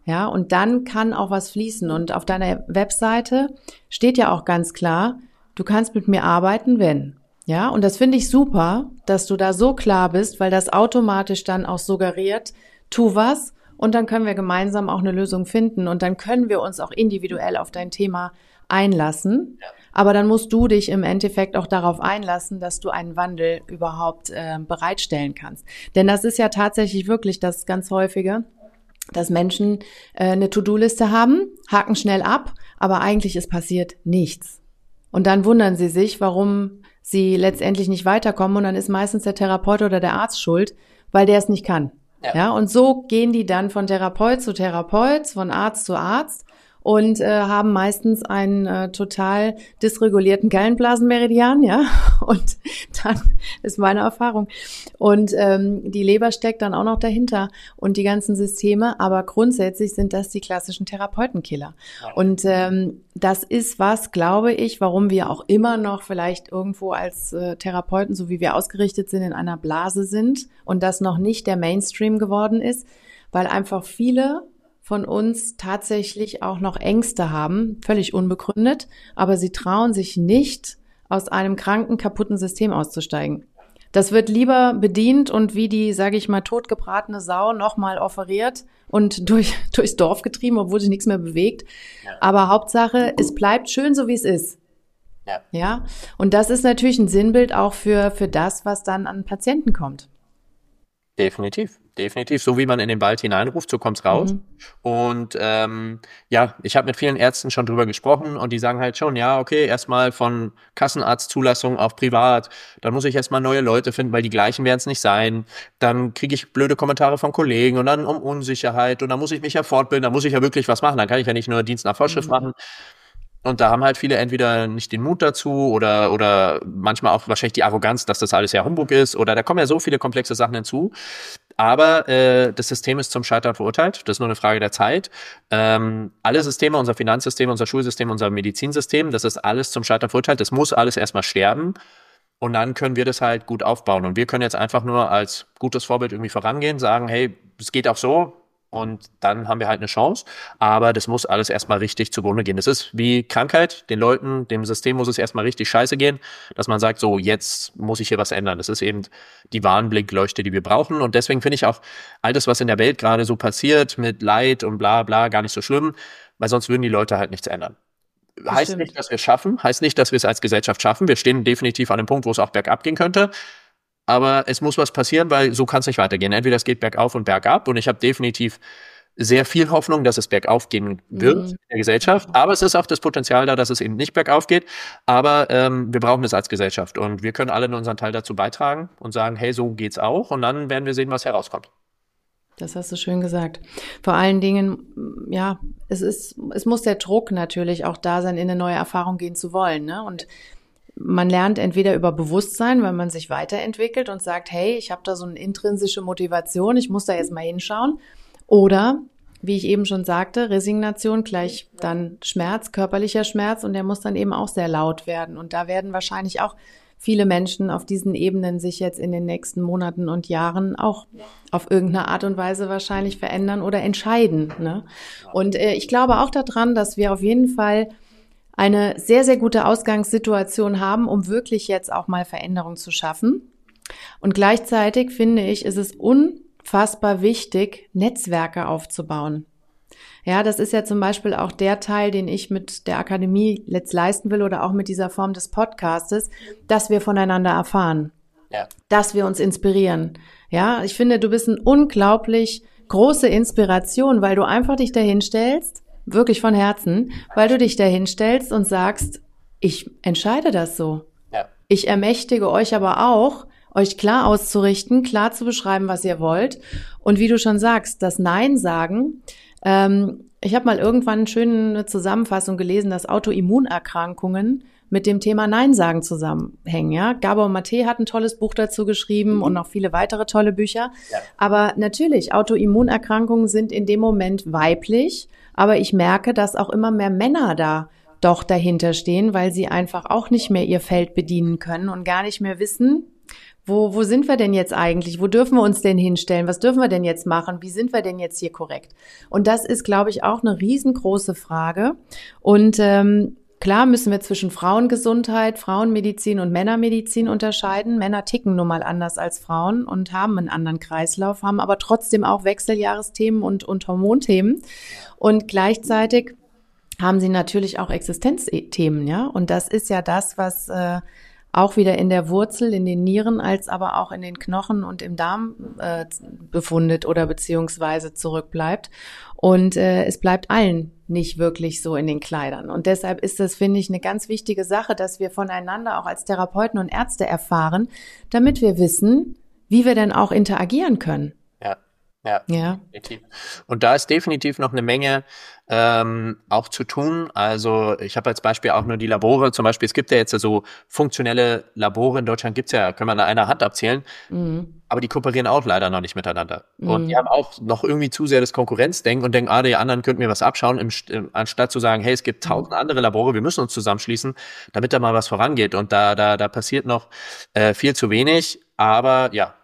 Ja, und dann kann auch was fließen. Und auf deiner Webseite steht ja auch ganz klar, du kannst mit mir arbeiten, wenn. Ja, und das finde ich super, dass du da so klar bist, weil das automatisch dann auch suggeriert, tu was und dann können wir gemeinsam auch eine Lösung finden und dann können wir uns auch individuell auf dein Thema einlassen. Ja. Aber dann musst du dich im Endeffekt auch darauf einlassen, dass du einen Wandel überhaupt äh, bereitstellen kannst. Denn das ist ja tatsächlich wirklich das ganz häufige, dass Menschen äh, eine To-Do-Liste haben, haken schnell ab, aber eigentlich ist passiert nichts. Und dann wundern sie sich, warum sie letztendlich nicht weiterkommen und dann ist meistens der Therapeut oder der Arzt schuld, weil der es nicht kann. Ja. Ja, und so gehen die dann von Therapeut zu Therapeut, von Arzt zu Arzt und äh, haben meistens einen äh, total dysregulierten Gallenblasenmeridian, ja, und dann ist meine Erfahrung. Und ähm, die Leber steckt dann auch noch dahinter und die ganzen Systeme, aber grundsätzlich sind das die klassischen Therapeutenkiller. Und ähm, das ist was, glaube ich, warum wir auch immer noch vielleicht irgendwo als äh, Therapeuten, so wie wir ausgerichtet sind, in einer Blase sind und das noch nicht der Mainstream geworden ist, weil einfach viele von uns tatsächlich auch noch Ängste haben, völlig unbegründet, aber sie trauen sich nicht, aus einem kranken, kaputten System auszusteigen. Das wird lieber bedient und wie die, sage ich mal, totgebratene Sau nochmal offeriert und durch durchs Dorf getrieben, obwohl sich nichts mehr bewegt. Ja. Aber Hauptsache, es bleibt schön, so wie es ist. Ja. Ja. Und das ist natürlich ein Sinnbild auch für für das, was dann an Patienten kommt. Definitiv, definitiv. So wie man in den Wald hineinruft, so kommt's raus. Mhm. Und ähm, ja, ich habe mit vielen Ärzten schon drüber gesprochen und die sagen halt schon, ja, okay, erstmal von Kassenarztzulassung auf privat, dann muss ich erstmal neue Leute finden, weil die gleichen werden es nicht sein. Dann kriege ich blöde Kommentare von Kollegen und dann um Unsicherheit und dann muss ich mich ja fortbilden, dann muss ich ja wirklich was machen, dann kann ich ja nicht nur Dienst nach Vorschrift mhm. machen. Und da haben halt viele entweder nicht den Mut dazu oder oder manchmal auch wahrscheinlich die Arroganz, dass das alles ja Humbug ist oder da kommen ja so viele komplexe Sachen hinzu. Aber äh, das System ist zum Scheitern verurteilt. Das ist nur eine Frage der Zeit. Ähm, alle Systeme, unser Finanzsystem, unser Schulsystem, unser Medizinsystem, das ist alles zum Scheitern verurteilt. Das muss alles erstmal sterben. Und dann können wir das halt gut aufbauen. Und wir können jetzt einfach nur als gutes Vorbild irgendwie vorangehen, sagen, hey, es geht auch so. Und dann haben wir halt eine Chance. Aber das muss alles erstmal richtig zugrunde gehen. Das ist wie Krankheit. Den Leuten, dem System muss es erstmal richtig scheiße gehen, dass man sagt, so, jetzt muss ich hier was ändern. Das ist eben die Warnblinkleuchte, die wir brauchen. Und deswegen finde ich auch all das, was in der Welt gerade so passiert, mit Leid und bla bla, gar nicht so schlimm, weil sonst würden die Leute halt nichts ändern. Das heißt stimmt. Nicht, dass wir es schaffen, heißt nicht, dass wir es als Gesellschaft schaffen. Wir stehen definitiv an einem Punkt, wo es auch bergab gehen könnte. Aber es muss was passieren, weil so kann es nicht weitergehen. Entweder es geht bergauf und bergab und ich habe definitiv sehr viel Hoffnung, dass es bergauf gehen wird mhm. in der Gesellschaft. Aber es ist auch das Potenzial da, dass es eben nicht bergauf geht. Aber ähm, wir brauchen es als Gesellschaft und wir können alle in unseren Teil dazu beitragen und sagen, hey, so geht's auch. Und dann werden wir sehen, was herauskommt. Das hast du schön gesagt. Vor allen Dingen, ja, es ist, es muss der Druck natürlich auch da sein, in eine neue Erfahrung gehen zu wollen, ne? Und man lernt entweder über Bewusstsein, weil man sich weiterentwickelt und sagt, hey, ich habe da so eine intrinsische Motivation, ich muss da jetzt mal hinschauen. Oder, wie ich eben schon sagte, Resignation gleich dann Schmerz, körperlicher Schmerz und der muss dann eben auch sehr laut werden. Und da werden wahrscheinlich auch viele Menschen auf diesen Ebenen sich jetzt in den nächsten Monaten und Jahren auch auf irgendeine Art und Weise wahrscheinlich verändern oder entscheiden, ne? Und äh, ich glaube auch daran, dass wir auf jeden Fall eine sehr, sehr gute Ausgangssituation haben, um wirklich jetzt auch mal Veränderung zu schaffen. Und gleichzeitig finde ich, ist es unfassbar wichtig, Netzwerke aufzubauen. Ja, das ist ja zum Beispiel auch der Teil, den ich mit der Akademie jetzt leisten will oder auch mit dieser Form des Podcastes, dass wir voneinander erfahren, ja. Dass wir uns inspirieren. Ja, ich finde, du bist eine unglaublich große Inspiration, weil du einfach dich dahin stellst, wirklich von Herzen, weil du dich dahin stellst und sagst, ich entscheide das so. Ja. Ich ermächtige euch aber auch, euch klar auszurichten, klar zu beschreiben, was ihr wollt. Und wie du schon sagst, das Nein sagen. Ähm, ich habe mal irgendwann eine schöne Zusammenfassung gelesen, dass Autoimmunerkrankungen mit dem Thema Nein sagen zusammenhängen. Ja? Gabor Mate hat ein tolles Buch dazu geschrieben mhm. und noch viele weitere tolle Bücher. Ja. Aber natürlich, Autoimmunerkrankungen sind in dem Moment weiblich. Aber ich merke, dass auch immer mehr Männer da doch dahinter stehen, weil sie einfach auch nicht mehr ihr Feld bedienen können und gar nicht mehr wissen, Wo, wo sind wir denn jetzt eigentlich? Wo dürfen wir uns denn hinstellen? Was dürfen wir denn jetzt machen? Wie sind wir denn jetzt hier korrekt? Und das ist, glaube ich, auch eine riesengroße Frage. Und ähm, klar müssen wir zwischen Frauengesundheit, Frauenmedizin und Männermedizin unterscheiden. Männer ticken nun mal anders als Frauen und haben einen anderen Kreislauf, haben aber trotzdem auch Wechseljahresthemen und, und Hormonthemen. Und gleichzeitig haben sie natürlich auch Existenzthemen, ja. Und das ist ja das, was äh, auch wieder in der Wurzel, in den Nieren, als aber auch in den Knochen und im Darm äh, befundet oder beziehungsweise zurückbleibt. Und äh, es bleibt allen nicht wirklich so in den Kleidern. Und deshalb ist das, finde ich, eine ganz wichtige Sache, dass wir voneinander auch als Therapeuten und Ärzte erfahren, damit wir wissen, wie wir denn auch interagieren können. Ja, ja, Ja. definitiv. Und da ist definitiv noch eine Menge ähm, auch zu tun. Also ich habe als Beispiel auch nur die Labore. Zum Beispiel, es gibt ja jetzt so funktionelle Labore in Deutschland, gibt's ja, können wir an einer Hand abzählen. Mhm. Aber die kooperieren auch leider noch nicht miteinander. Mhm. Und die haben auch noch irgendwie zu sehr das Konkurrenzdenken und denken, ah, die anderen könnten mir was abschauen, im, im, anstatt zu sagen, hey, es gibt tausend andere Labore, wir müssen uns zusammenschließen, damit da mal was vorangeht. Und da, da, da passiert noch äh, viel zu wenig. Aber ja,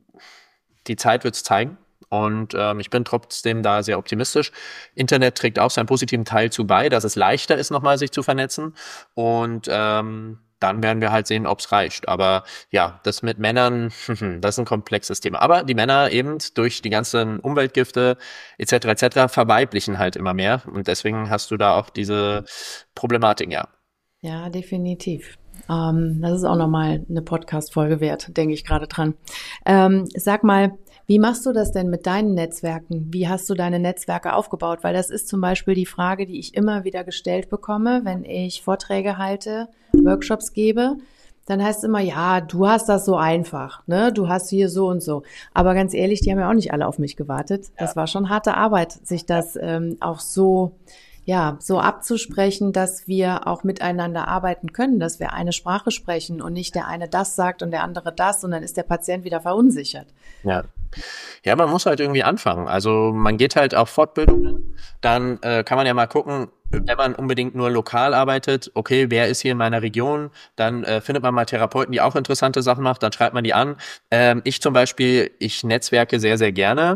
die Zeit wird's zeigen. Und ähm, ich bin trotzdem da sehr optimistisch. Internet trägt auch seinen positiven Teil zu bei, dass es leichter ist, nochmal sich zu vernetzen. Und ähm, dann werden wir halt sehen, ob es reicht. Aber ja, das mit Männern, das ist ein komplexes Thema. Aber die Männer eben durch die ganzen Umweltgifte et cetera et cetera verweiblichen halt immer mehr. Und deswegen hast du da auch diese Problematik, ja. Ja, definitiv. Ähm, das ist auch nochmal eine Podcast-Folge wert, denke ich gerade dran. Ähm, sag mal, wie machst du das denn mit deinen Netzwerken? Wie hast du deine Netzwerke aufgebaut? Weil das ist zum Beispiel die Frage, die ich immer wieder gestellt bekomme, wenn ich Vorträge halte, Workshops gebe. Dann heißt es immer, ja, du hast das so einfach, ne? Du hast hier so und so. Aber ganz ehrlich, die haben ja auch nicht alle auf mich gewartet. Das war schon harte Arbeit, sich das ähm, auch so ja, so abzusprechen, dass wir auch miteinander arbeiten können, dass wir eine Sprache sprechen und nicht der eine das sagt und der andere das und dann ist der Patient wieder verunsichert. Ja. Ja, man muss halt irgendwie anfangen. Also man geht halt auf Fortbildungen, dann äh, kann man ja mal gucken, wenn man unbedingt nur lokal arbeitet, okay, wer ist hier in meiner Region? Dann äh, findet man mal Therapeuten, die auch interessante Sachen machen, dann schreibt man die an. Ähm, ich zum Beispiel, ich netzwerke sehr, sehr gerne.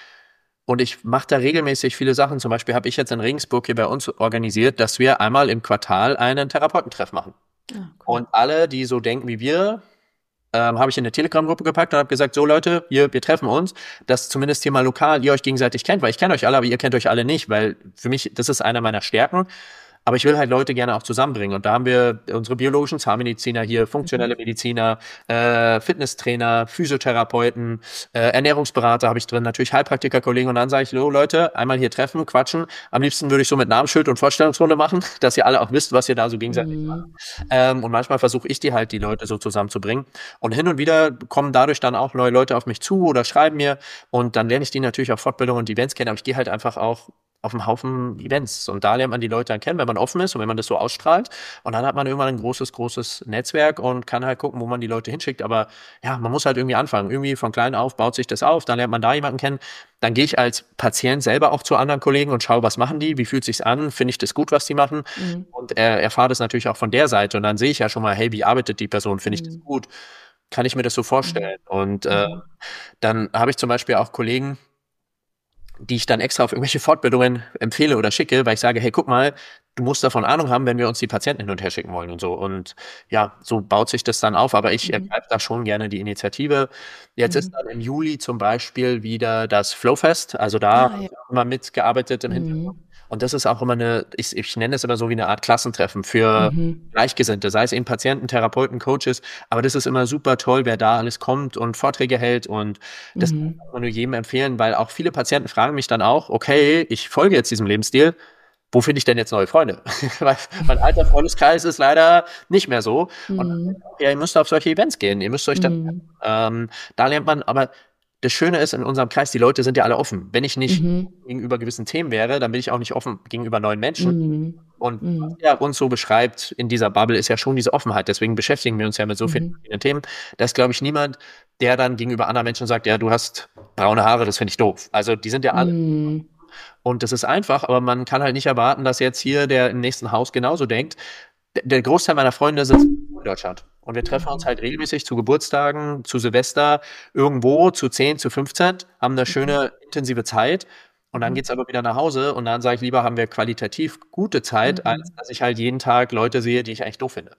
Und ich mache da regelmäßig viele Sachen. Zum Beispiel habe ich jetzt in Regensburg hier bei uns organisiert, dass wir einmal im Quartal einen Therapeutentreff machen. Ah, cool. Und alle, die so denken wie wir, ähm, habe ich in eine Telegram-Gruppe gepackt und habe gesagt, so Leute, wir, wir treffen uns, dass zumindest hier mal lokal ihr euch gegenseitig kennt, weil ich kenne euch alle, aber ihr kennt euch alle nicht, weil für mich, das ist einer meiner Stärken. Aber ich will halt Leute gerne auch zusammenbringen. Und da haben wir unsere biologischen Zahnmediziner hier, funktionelle Mediziner, äh, Fitnesstrainer, Physiotherapeuten, äh, Ernährungsberater habe ich drin, natürlich Heilpraktiker-Kollegen. Und dann sage ich, so Leute, einmal hier treffen, quatschen. Am liebsten würde ich so mit Namensschild und Vorstellungsrunde machen, dass ihr alle auch wisst, was ihr da so gegenseitig Mhm. macht. Ähm, und manchmal versuche ich die halt, die Leute so zusammenzubringen. Und hin und wieder kommen dadurch dann auch neue Leute auf mich zu oder schreiben mir. Und dann lerne ich die natürlich auf Fortbildungen und Events kennen. Aber ich gehe halt einfach auch auf einem Haufen Events. Und da lernt man die Leute dann kennen, wenn man offen ist und wenn man das so ausstrahlt. Und dann hat man irgendwann ein großes, großes Netzwerk und kann halt gucken, wo man die Leute hinschickt. Aber ja, man muss halt irgendwie anfangen. Irgendwie von klein auf baut sich das auf. Dann lernt man da jemanden kennen. Dann gehe ich als Patient selber auch zu anderen Kollegen und schaue, was machen die? Wie fühlt sich's an? Finde ich das gut, was die machen? Mhm. Und er, erfahre das natürlich auch von der Seite. Und dann sehe ich ja schon mal, hey, wie arbeitet die Person? Finde ich das gut? Kann ich mir das so vorstellen? Und äh, dann habe ich zum Beispiel auch Kollegen, die ich dann extra auf irgendwelche Fortbildungen empfehle oder schicke, weil ich sage, hey, guck mal, du musst davon Ahnung haben, wenn wir uns die Patienten hin und her schicken wollen und so. Und ja, so baut sich das dann auf. Aber ich ergreife da schon gerne die Initiative. Jetzt ist dann im Juli zum Beispiel wieder das Flowfest. Also da Ah, habe ich ja. auch immer mitgearbeitet im Hintergrund. Und das ist auch immer eine, ich, ich nenne es immer so wie eine Art Klassentreffen für Mhm. Gleichgesinnte, sei es eben Patienten, Therapeuten, Coaches. Aber das ist immer super toll, wer da alles kommt und Vorträge hält. Und das kann Mhm. ich nur jedem empfehlen, weil auch viele Patienten fragen mich dann auch, okay, ich folge jetzt diesem Lebensstil. Wo finde ich denn jetzt neue Freunde? Weil mein alter Freundeskreis ist leider nicht mehr so. Und dann, Mhm. ja, ihr müsst auf solche Events gehen. Ihr müsst euch dann, Mhm. ähm, da lernt man, aber das Schöne ist in unserem Kreis, die Leute sind ja alle offen. Wenn ich nicht Mhm. gegenüber gewissen Themen wäre, dann bin ich auch nicht offen gegenüber neuen Menschen. Mhm. Und Mhm. was er uns so beschreibt in dieser Bubble, ist ja schon diese Offenheit. Deswegen beschäftigen wir uns ja mit so vielen Mhm. verschiedenen Themen. Da ist, glaube ich, niemand, der dann gegenüber anderen Menschen sagt, ja, du hast braune Haare, das finde ich doof. Also die sind ja alle. Mhm. Und das ist einfach, aber man kann halt nicht erwarten, dass jetzt hier der im nächsten Haus genauso denkt. Der- Der Großteil meiner Freunde sitzt in Deutschland. Und wir treffen uns halt regelmäßig zu Geburtstagen, zu Silvester, irgendwo zu zehn, zu fünfzehn, haben eine schöne, intensive Zeit. Und dann geht's aber wieder nach Hause und dann sage ich lieber, haben wir qualitativ gute Zeit, Mhm. als dass ich halt jeden Tag Leute sehe, die ich eigentlich doof finde.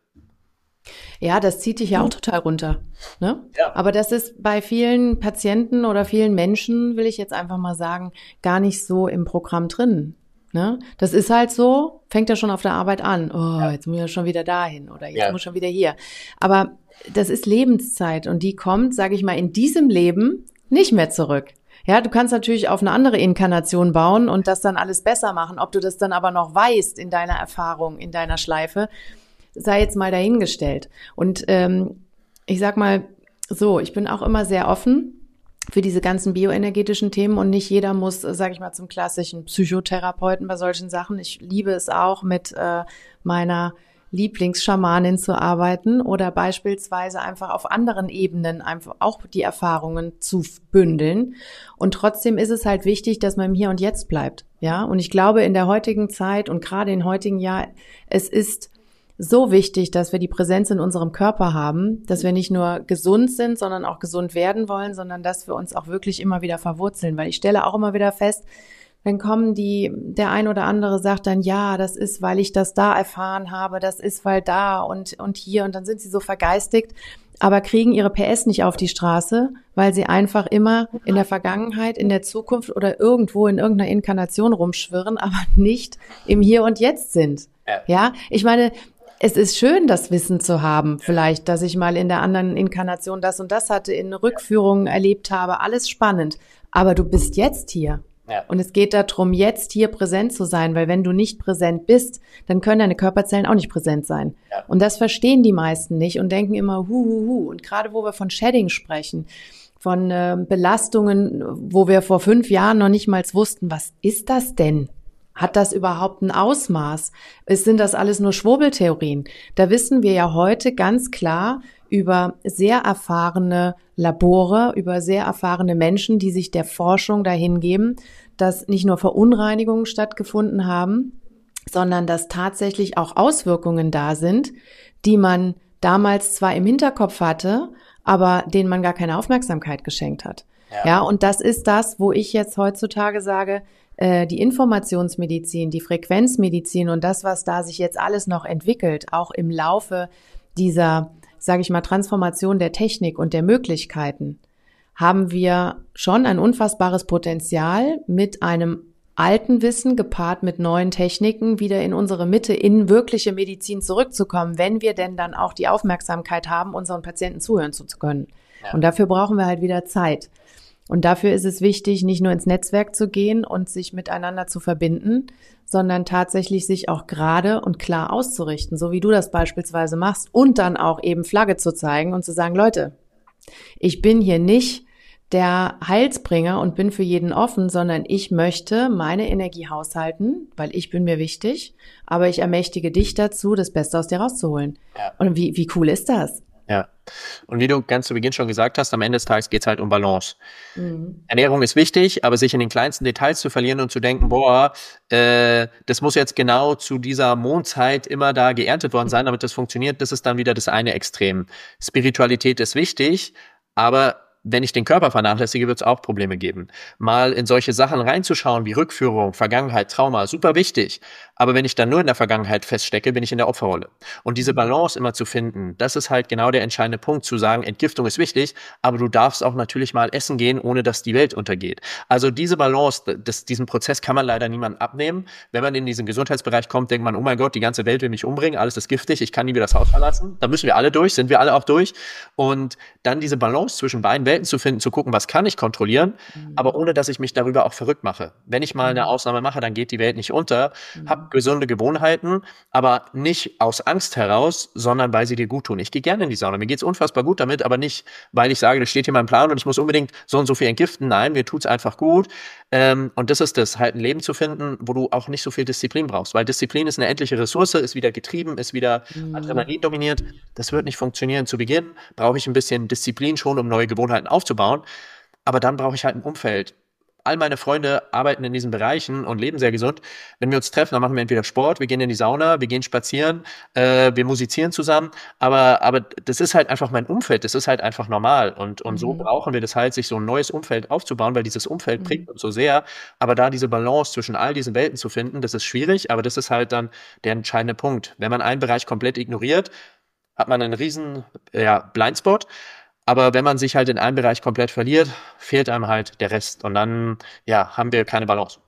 Ja, das zieht dich ja auch total runter, ne? Ja. Aber das ist bei vielen Patienten oder vielen Menschen, will ich jetzt einfach mal sagen, gar nicht so im Programm drin, ne? Das ist halt so, fängt ja schon auf der Arbeit an. Oh, jetzt muss ich ja schon wieder dahin oder jetzt Ja. muss ich schon wieder hier. Aber das ist Lebenszeit und die kommt, sage ich mal, in diesem Leben nicht mehr zurück. Ja, du kannst natürlich auf eine andere Inkarnation bauen und das dann alles besser machen. Ob du das dann aber noch weißt in deiner Erfahrung, in deiner Schleife, sei jetzt mal dahingestellt. Und ähm, ich sag mal so, ich bin auch immer sehr offen für diese ganzen bioenergetischen Themen und nicht jeder muss, sage ich mal, zum klassischen Psychotherapeuten bei solchen Sachen. Ich liebe es auch, mit äh, meiner Lieblingsschamanin zu arbeiten oder beispielsweise einfach auf anderen Ebenen einfach auch die Erfahrungen zu bündeln. Und trotzdem ist es halt wichtig, dass man im Hier und Jetzt bleibt. Ja, und ich glaube, in der heutigen Zeit und gerade im heutigen Jahr, es ist so wichtig, dass wir die Präsenz in unserem Körper haben, dass wir nicht nur gesund sind, sondern auch gesund werden wollen, sondern dass wir uns auch wirklich immer wieder verwurzeln. Weil ich stelle auch immer wieder fest, dann kommen die, der ein oder andere sagt dann, ja, das ist, weil ich das da erfahren habe, das ist, weil da und, und hier. Und dann sind sie so vergeistigt, aber kriegen ihre P S nicht auf die Straße, weil sie einfach immer in der Vergangenheit, in der Zukunft oder irgendwo in irgendeiner Inkarnation rumschwirren, aber nicht im Hier und Jetzt sind. Ja. Ja, ich meine, es ist schön, das Wissen zu haben, vielleicht, dass ich mal in der anderen Inkarnation das und das hatte, in Rückführungen erlebt habe, alles spannend. Aber du bist jetzt hier. Ja. Und es geht darum, jetzt hier präsent zu sein, weil wenn du nicht präsent bist, dann können deine Körperzellen auch nicht präsent sein. Ja. Und das verstehen die meisten nicht und denken immer, hu, hu, hu. Und gerade wo wir von Shedding sprechen, von äh, Belastungen, wo wir vor fünf Jahren noch nicht mal wussten, was ist das denn? Hat das überhaupt ein Ausmaß? Sind das alles nur Schwurbeltheorien? Da wissen wir ja heute ganz klar über sehr erfahrene Labore, über sehr erfahrene Menschen, die sich der Forschung dahin geben, dass nicht nur Verunreinigungen stattgefunden haben, sondern dass tatsächlich auch Auswirkungen da sind, die man damals zwar im Hinterkopf hatte, aber denen man gar keine Aufmerksamkeit geschenkt hat. Ja, ja, und das ist das, wo ich jetzt heutzutage sage, die Informationsmedizin, die Frequenzmedizin und das, was da sich jetzt alles noch entwickelt, auch im Laufe dieser, sage ich mal, Transformation der Technik und der Möglichkeiten, haben wir schon ein unfassbares Potenzial, mit einem alten Wissen gepaart mit neuen Techniken wieder in unsere Mitte, in wirkliche Medizin zurückzukommen, wenn wir denn dann auch die Aufmerksamkeit haben, unseren Patienten zuhören zu können. Ja. Und dafür brauchen wir halt wieder Zeit. Und dafür ist es wichtig, nicht nur ins Netzwerk zu gehen und sich miteinander zu verbinden, sondern tatsächlich sich auch gerade und klar auszurichten, so wie du das beispielsweise machst, und dann auch eben Flagge zu zeigen und zu sagen, Leute, ich bin hier nicht der Heilsbringer und bin für jeden offen, sondern ich möchte meine Energie haushalten, weil ich bin mir wichtig, aber ich ermächtige dich dazu, das Beste aus dir rauszuholen. Ja. Und wie, wie cool ist das? Ja, und wie du ganz zu Beginn schon gesagt hast, am Ende des Tages geht es halt um Balance. Mhm. Ernährung ist wichtig, aber sich in den kleinsten Details zu verlieren und zu denken, boah, äh, das muss jetzt genau zu dieser Mondzeit immer da geerntet worden sein, damit das funktioniert, das ist dann wieder das eine Extrem. Spiritualität ist wichtig, aber wenn ich den Körper vernachlässige, wird es auch Probleme geben. Mal in solche Sachen reinzuschauen wie Rückführung, Vergangenheit, Trauma, super wichtig. Aber wenn ich dann nur in der Vergangenheit feststecke, bin ich in der Opferrolle. Und diese Balance immer zu finden, das ist halt genau der entscheidende Punkt, zu sagen, Entgiftung ist wichtig, aber du darfst auch natürlich mal essen gehen, ohne dass die Welt untergeht. Also diese Balance, das, diesen Prozess kann man leider niemandem abnehmen. Wenn man in diesen Gesundheitsbereich kommt, denkt man, oh mein Gott, die ganze Welt will mich umbringen, alles ist giftig, ich kann nie wieder das Haus verlassen. Da müssen wir alle durch, sind wir alle auch durch. Und dann diese Balance zwischen beiden Welten zu finden, zu gucken, was kann ich kontrollieren, mhm. aber ohne, dass ich mich darüber auch verrückt mache. Wenn ich mal eine Ausnahme mache, dann geht die Welt nicht unter. Mhm. Hab gesunde Gewohnheiten, aber nicht aus Angst heraus, sondern weil sie dir gut tun. Ich gehe gerne in die Sauna. Mir geht's unfassbar gut damit, aber nicht, weil ich sage, das steht hier in meinem Plan und ich muss unbedingt so und so viel entgiften. Nein, mir tut's einfach gut. Ähm, und das ist das, halt ein Leben zu finden, wo du auch nicht so viel Disziplin brauchst, weil Disziplin ist eine endliche Ressource, ist wieder getrieben, ist wieder mhm. Adrenalin dominiert. Das wird nicht funktionieren. Zu Beginn brauche ich ein bisschen Disziplin schon, um neue Gewohnheiten aufzubauen. Aber dann brauche ich halt ein Umfeld. all meine Freunde arbeiten in diesen Bereichen und leben sehr gesund. Wenn wir uns treffen, dann machen wir entweder Sport, wir gehen in die Sauna, wir gehen spazieren, äh, wir musizieren zusammen. Aber, aber das ist halt einfach mein Umfeld, das ist halt einfach normal. Und, und mhm. so brauchen wir das halt, sich so ein neues Umfeld aufzubauen, weil dieses Umfeld mhm. prägt uns so sehr. Aber da diese Balance zwischen all diesen Welten zu finden, das ist schwierig, aber das ist halt dann der entscheidende Punkt. Wenn man einen Bereich komplett ignoriert, hat man einen riesen ja, Blindspot. Aber wenn man sich halt in einem Bereich komplett verliert, fehlt einem halt der Rest. Und dann, ja, haben wir keine Balance.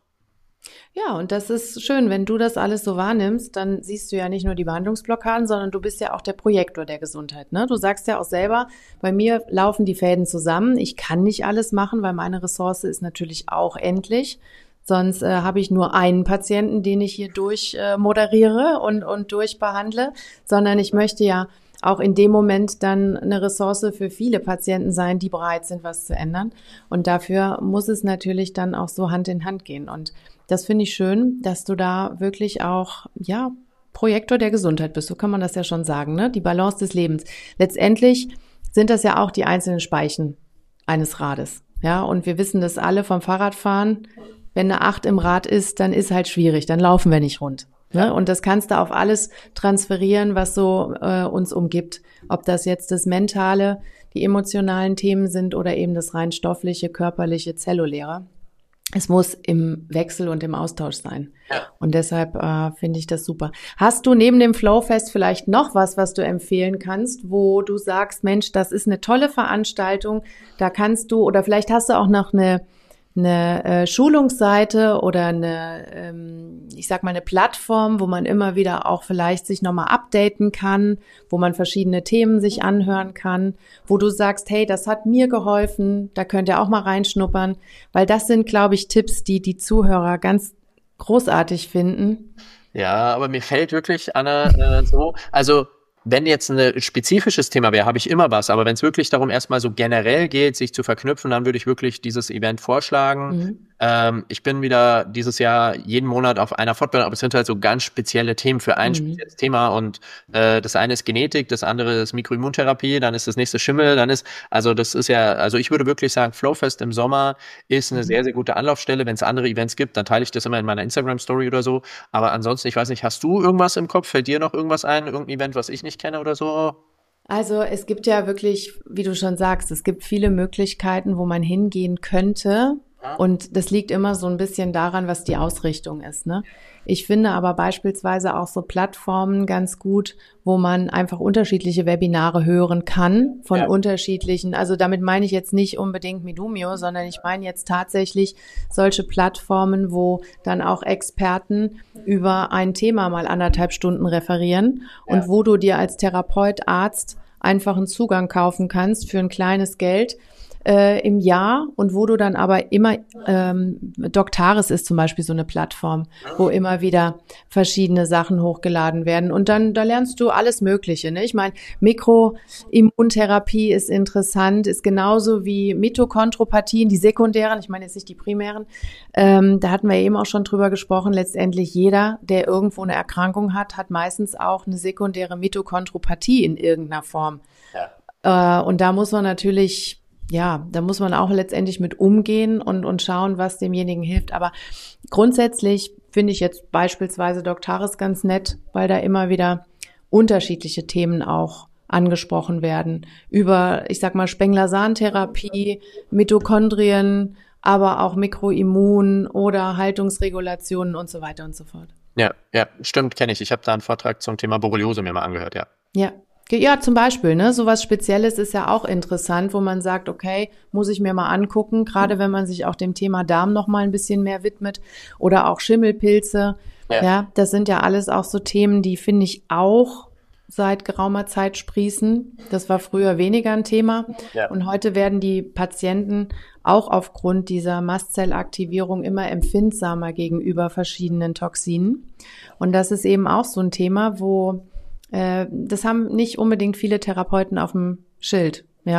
Ja, und das ist schön, wenn du das alles so wahrnimmst, dann siehst du ja nicht nur die Behandlungsblockaden, sondern du bist ja auch der Projektor der Gesundheit, ne? Du sagst ja auch selber, bei mir laufen die Fäden zusammen. Ich kann nicht alles machen, weil meine Ressource ist natürlich auch endlich. Sonst äh, habe ich nur einen Patienten, den ich hier durch äh, moderiere und, und durchbehandle, sondern ich möchte ja auch in dem Moment dann eine Ressource für viele Patienten sein, die bereit sind, was zu ändern. Und dafür muss es natürlich dann auch so Hand in Hand gehen. Und das finde ich schön, dass du da wirklich auch, ja, Projektor der Gesundheit bist. So kann man das ja schon sagen, ne? Die Balance des Lebens. Letztendlich sind das ja auch die einzelnen Speichen eines Rades. Ja, und wir wissen das alle vom Fahrradfahren. Wenn eine Acht im Rad ist, dann ist halt schwierig, dann laufen wir nicht rund. Ne? Und das kannst du auf alles transferieren, was so äh, uns umgibt. Ob das jetzt das Mentale, die emotionalen Themen sind oder eben das rein stoffliche, körperliche, zelluläre. Es muss im Wechsel und im Austausch sein. Ja. Und deshalb äh, finde ich das super. Hast du neben dem Flowfest vielleicht noch was, was du empfehlen kannst, wo du sagst, Mensch, das ist eine tolle Veranstaltung, da kannst du, oder vielleicht hast du auch noch eine eine äh, Schulungsseite oder eine, ähm, ich sag mal, eine Plattform, wo man immer wieder auch vielleicht sich nochmal updaten kann, wo man verschiedene Themen sich anhören kann, wo du sagst, hey, das hat mir geholfen, da könnt ihr auch mal reinschnuppern, weil das sind, glaube ich, Tipps, die die Zuhörer ganz großartig finden. Ja, aber mir fällt wirklich, Anna, äh, so, also wenn jetzt ein spezifisches Thema wäre, habe ich immer was. Aber wenn es wirklich darum erstmal so generell geht, sich zu verknüpfen, dann würde ich wirklich dieses Event vorschlagen. Mhm. Ähm, ich bin wieder dieses Jahr jeden Monat auf einer Fortbildung, aber es sind halt so ganz spezielle Themen für ein mhm. spezielles Thema. Und äh, das eine ist Genetik, das andere ist Mikroimmuntherapie, dann ist das nächste Schimmel, dann ist, also das ist ja, also ich würde wirklich sagen, Flowfest im Sommer ist eine mhm. sehr, sehr gute Anlaufstelle. Wenn es andere Events gibt, dann teile ich das immer in meiner Instagram-Story oder so. Aber ansonsten, ich weiß nicht, hast du irgendwas im Kopf? Fällt dir noch irgendwas ein? Irgendein Event, was ich nicht kenne oder so? Also es gibt ja wirklich, wie du schon sagst, es gibt viele Möglichkeiten, wo man hingehen könnte. Und das liegt immer so ein bisschen daran, was die Ausrichtung ist, ne? Ich finde aber beispielsweise auch so Plattformen ganz gut, wo man einfach unterschiedliche Webinare hören kann von ja. unterschiedlichen, also damit meine ich jetzt nicht unbedingt Medumio, sondern ich meine jetzt tatsächlich solche Plattformen, wo dann auch Experten über ein Thema mal anderthalb Stunden referieren ja. und wo du dir als Therapeut, Arzt einfach einen Zugang kaufen kannst für ein kleines Geld äh, im Jahr und wo du dann aber immer, ähm, Doctaris ist zum Beispiel so eine Plattform, wo immer wieder verschiedene Sachen hochgeladen werden und dann, da lernst du alles Mögliche, ne? Ich meine, Mikroimmuntherapie ist interessant, ist genauso wie Mitochondropathien, die sekundären, ich meine jetzt nicht die primären, ähm, da hatten wir eben auch schon drüber gesprochen, letztendlich jeder, der irgendwo eine Erkrankung hat, hat meistens auch eine sekundäre Mitochondropathie in irgendeiner Form. Ja. Äh, und da muss man natürlich Ja, da muss man auch letztendlich mit umgehen und, und schauen, was demjenigen hilft. Aber grundsätzlich finde ich jetzt beispielsweise Doctaris ganz nett, weil da immer wieder unterschiedliche Themen auch angesprochen werden. Über, ich sag mal, Spengler-Sahn-Therapie, Mitochondrien, aber auch Mikroimmun oder Haltungsregulationen und so weiter und so fort. Ja, ja, stimmt, kenne ich. Ich habe da einen Vortrag zum Thema Borreliose mir mal angehört, ja. Ja. Ja, zum Beispiel, ne, sowas Spezielles ist ja auch interessant, wo man sagt, okay, muss ich mir mal angucken, gerade wenn man sich auch dem Thema Darm noch mal ein bisschen mehr widmet oder auch Schimmelpilze. Ja, ja das sind ja alles auch so Themen, die finde ich auch seit geraumer Zeit sprießen. Das war früher weniger ein Thema. Ja. Und heute werden die Patienten auch aufgrund dieser Mastzellaktivierung immer empfindsamer gegenüber verschiedenen Toxinen. Und das ist eben auch so ein Thema, wo das haben nicht unbedingt viele Therapeuten auf dem Schild, ja.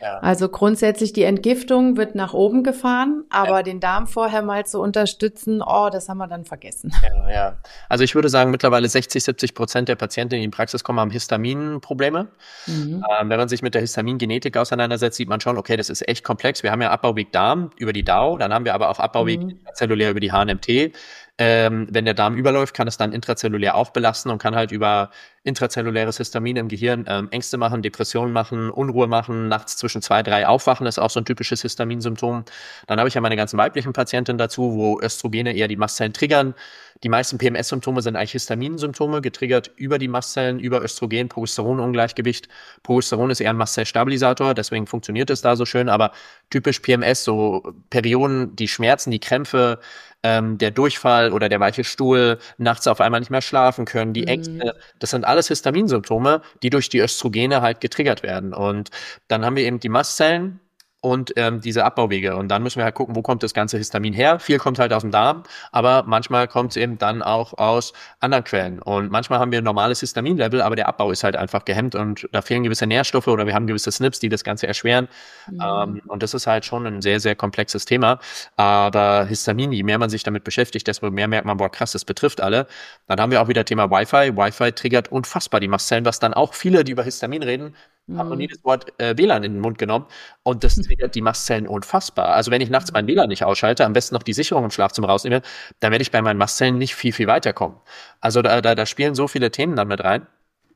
Ja. Also grundsätzlich die Entgiftung wird nach oben gefahren, aber ja. den Darm vorher mal zu unterstützen, oh, das haben wir dann vergessen. Ja, ja. Also ich würde sagen, mittlerweile sechzig, siebzig Prozent der Patienten, die in die Praxis kommen, haben Histaminprobleme. Mhm. Ähm, wenn man sich mit der Histamingenetik auseinandersetzt, sieht man schon, okay, das ist echt komplex. Wir haben ja Abbauweg Darm über die D A O, dann haben wir aber auch Abbauweg mhm. zellulär über die H N M T. Ähm, wenn der Darm überläuft, kann es dann intrazellulär auch belasten und kann halt über intrazelluläres Histamin im Gehirn ähm, Ängste machen, Depressionen machen, Unruhe machen, nachts zwischen zwei, drei aufwachen, ist auch so ein typisches Histaminsymptom. Dann habe ich ja meine ganzen weiblichen Patientinnen dazu, wo Östrogene eher die Mastzellen triggern. Die meisten P M S-Symptome sind eigentlich Histaminsymptome, getriggert über die Mastzellen, über Östrogen, Progesteronungleichgewicht. Progesteron ist eher ein Mastzellstabilisator, deswegen funktioniert es da so schön, aber typisch P M S, so Perioden, die Schmerzen, die Krämpfe, ähm, der Durchfall oder der weiche Stuhl, nachts auf einmal nicht mehr schlafen können, die Ängste, mhm. das sind alles Histaminsymptome, die durch die Östrogene halt getriggert werden. Und dann haben wir eben die Mastzellen und ähm, diese Abbauwege. Und dann müssen wir halt gucken, wo kommt das ganze Histamin her. Viel kommt halt aus dem Darm, aber manchmal kommt es eben dann auch aus anderen Quellen. Und manchmal haben wir ein normales Histaminlevel, aber der Abbau ist halt einfach gehemmt und da fehlen gewisse Nährstoffe oder wir haben gewisse S N Ps, die das Ganze erschweren. Mhm. Ähm, und das ist halt schon ein sehr, sehr komplexes Thema. Aber Histamin, je mehr man sich damit beschäftigt, desto mehr merkt man, boah krass, das betrifft alle. Dann haben wir auch wieder Thema Wi-Fi. Wi-Fi triggert unfassbar die Mastzellen, was dann auch viele, die über Histamin reden, Ich habe noch nie das Wort äh, W L A N in den Mund genommen und das triggert die Mastzellen unfassbar. Also wenn ich nachts mein W L A N nicht ausschalte, am besten noch die Sicherung im Schlafzimmer rausnehme, dann werde ich bei meinen Mastzellen nicht viel, viel weiterkommen. Also da, da, da spielen so viele Themen dann mit rein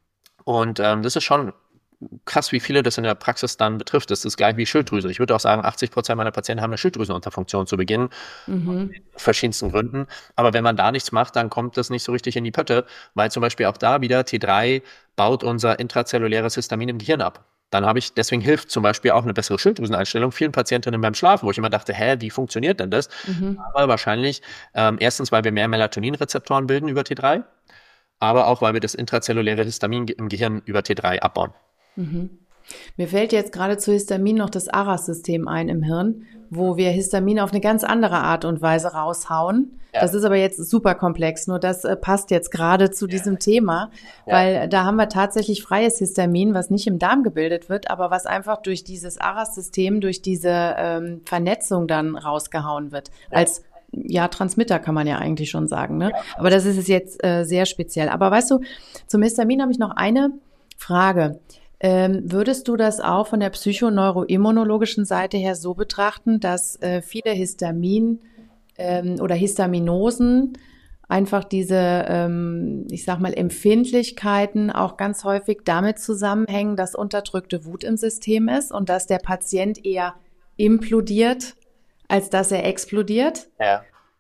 und ähm, das ist schon krass, wie viele das in der Praxis dann betrifft. Das ist gleich wie Schilddrüse. Ich würde auch sagen, achtzig Prozent meiner Patienten haben eine Schilddrüsenunterfunktion zu Beginn, mhm. aus verschiedensten Gründen. Aber wenn man da nichts macht, dann kommt das nicht so richtig in die Pötte, weil zum Beispiel auch da wieder T drei baut unser intrazelluläres Histamin im Gehirn ab. Dann habe ich, deswegen hilft zum Beispiel auch eine bessere Schilddrüseneinstellung vielen Patientinnen beim Schlafen, wo ich immer dachte, hä, wie funktioniert denn das? Mhm. Aber wahrscheinlich, ähm, erstens, weil wir mehr Melatoninrezeptoren bilden über T drei, aber auch, weil wir das intrazelluläre Histamin im Gehirn über T drei abbauen. Mhm. Mir fällt jetzt gerade zu Histamin noch das Aras-System ein im Hirn, wo wir Histamin auf eine ganz andere Art und Weise raushauen. Ja. Das ist aber jetzt super komplex, nur das äh, passt jetzt gerade zu diesem ja. Thema, ja. weil da haben wir tatsächlich freies Histamin, was nicht im Darm gebildet wird, aber was einfach durch dieses Aras-System, durch diese ähm, Vernetzung dann rausgehauen wird, ja. als ja, Transmitter kann man ja eigentlich schon sagen, ne? Ja. Aber das ist es jetzt äh, sehr speziell. Aber weißt du, zum Histamin habe ich noch eine Frage. Ähm, würdest du das auch von der psychoneuroimmunologischen Seite her so betrachten, dass äh, viele Histamin ähm, oder Histaminosen einfach diese, ähm, ich sag mal, Empfindlichkeiten auch ganz häufig damit zusammenhängen, dass unterdrückte Wut im System ist und dass der Patient eher implodiert, als dass er explodiert? Ja.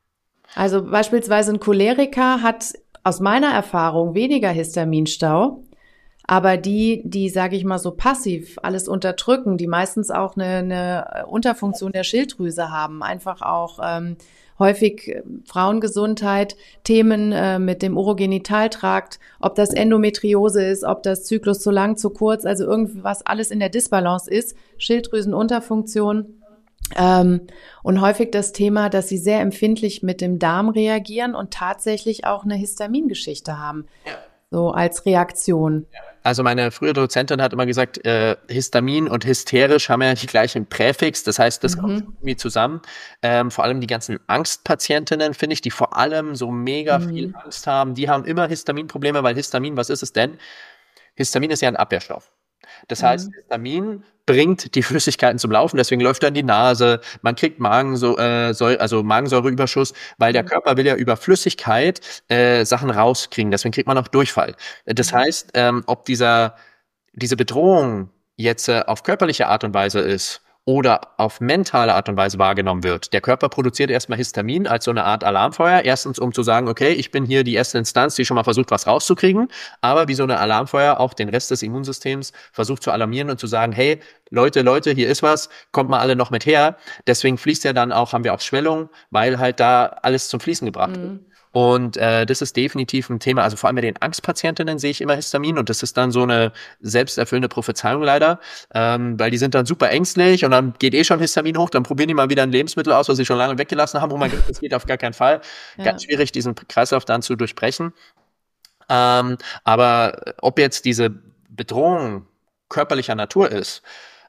Also beispielsweise ein Choleriker hat aus meiner Erfahrung weniger Histaminstau, aber die, die, sage ich mal so passiv alles unterdrücken, die meistens auch eine, eine Unterfunktion der Schilddrüse haben, einfach auch ähm, häufig äh, Frauengesundheit, Themen äh, mit dem Urogenitaltrakt, ob das Endometriose ist, ob das Zyklus zu lang, zu kurz, also irgendwas alles in der Disbalance ist, Schilddrüsenunterfunktion. Ähm, und häufig das Thema, dass sie sehr empfindlich mit dem Darm reagieren und tatsächlich auch eine Histamingeschichte haben, so als Reaktion. Also meine frühere Dozentin hat immer gesagt, äh, Histamin und hysterisch haben ja die gleichen Präfix, das heißt, das mhm. kommt irgendwie zusammen. Ähm, vor allem die ganzen Angstpatientinnen, finde ich, die vor allem so mega mhm. viel Angst haben, die haben immer Histaminprobleme, weil Histamin, was ist es denn? Histamin ist ja ein Abwehrstoff. Das mhm. heißt, Histamin bringt die Flüssigkeiten zum Laufen, deswegen läuft er in die Nase, man kriegt Magenso äh, also Magensäureüberschuss, weil der Körper will ja über Flüssigkeit äh, Sachen rauskriegen, deswegen kriegt man auch Durchfall. Das mhm. heißt, ähm, ob dieser diese Bedrohung jetzt äh, auf körperliche Art und Weise ist oder auf mentale Art und Weise wahrgenommen wird. Der Körper produziert erstmal Histamin als so eine Art Alarmfeuer. Erstens, um zu sagen, okay, ich bin hier die erste Instanz, die schon mal versucht, was rauszukriegen. Aber wie so eine Alarmfeuer auch den Rest des Immunsystems versucht zu alarmieren und zu sagen, hey, Leute, Leute, hier ist was, kommt mal alle noch mit her. Deswegen fließt ja dann auch, haben wir auch Schwellung, weil halt da alles zum Fließen gebracht wird. Mhm. Und äh, das ist definitiv ein Thema, also vor allem bei den Angstpatientinnen sehe ich immer Histamin und das ist dann so eine selbsterfüllende Prophezeiung leider, ähm, weil die sind dann super ängstlich und dann geht eh schon Histamin hoch, dann probieren die mal wieder ein Lebensmittel aus, was sie schon lange weggelassen haben, oh mein Gott, das geht auf gar keinen Fall. Ja. Ganz schwierig, diesen Kreislauf dann zu durchbrechen. Ähm, aber ob jetzt diese Bedrohung körperlicher Natur ist,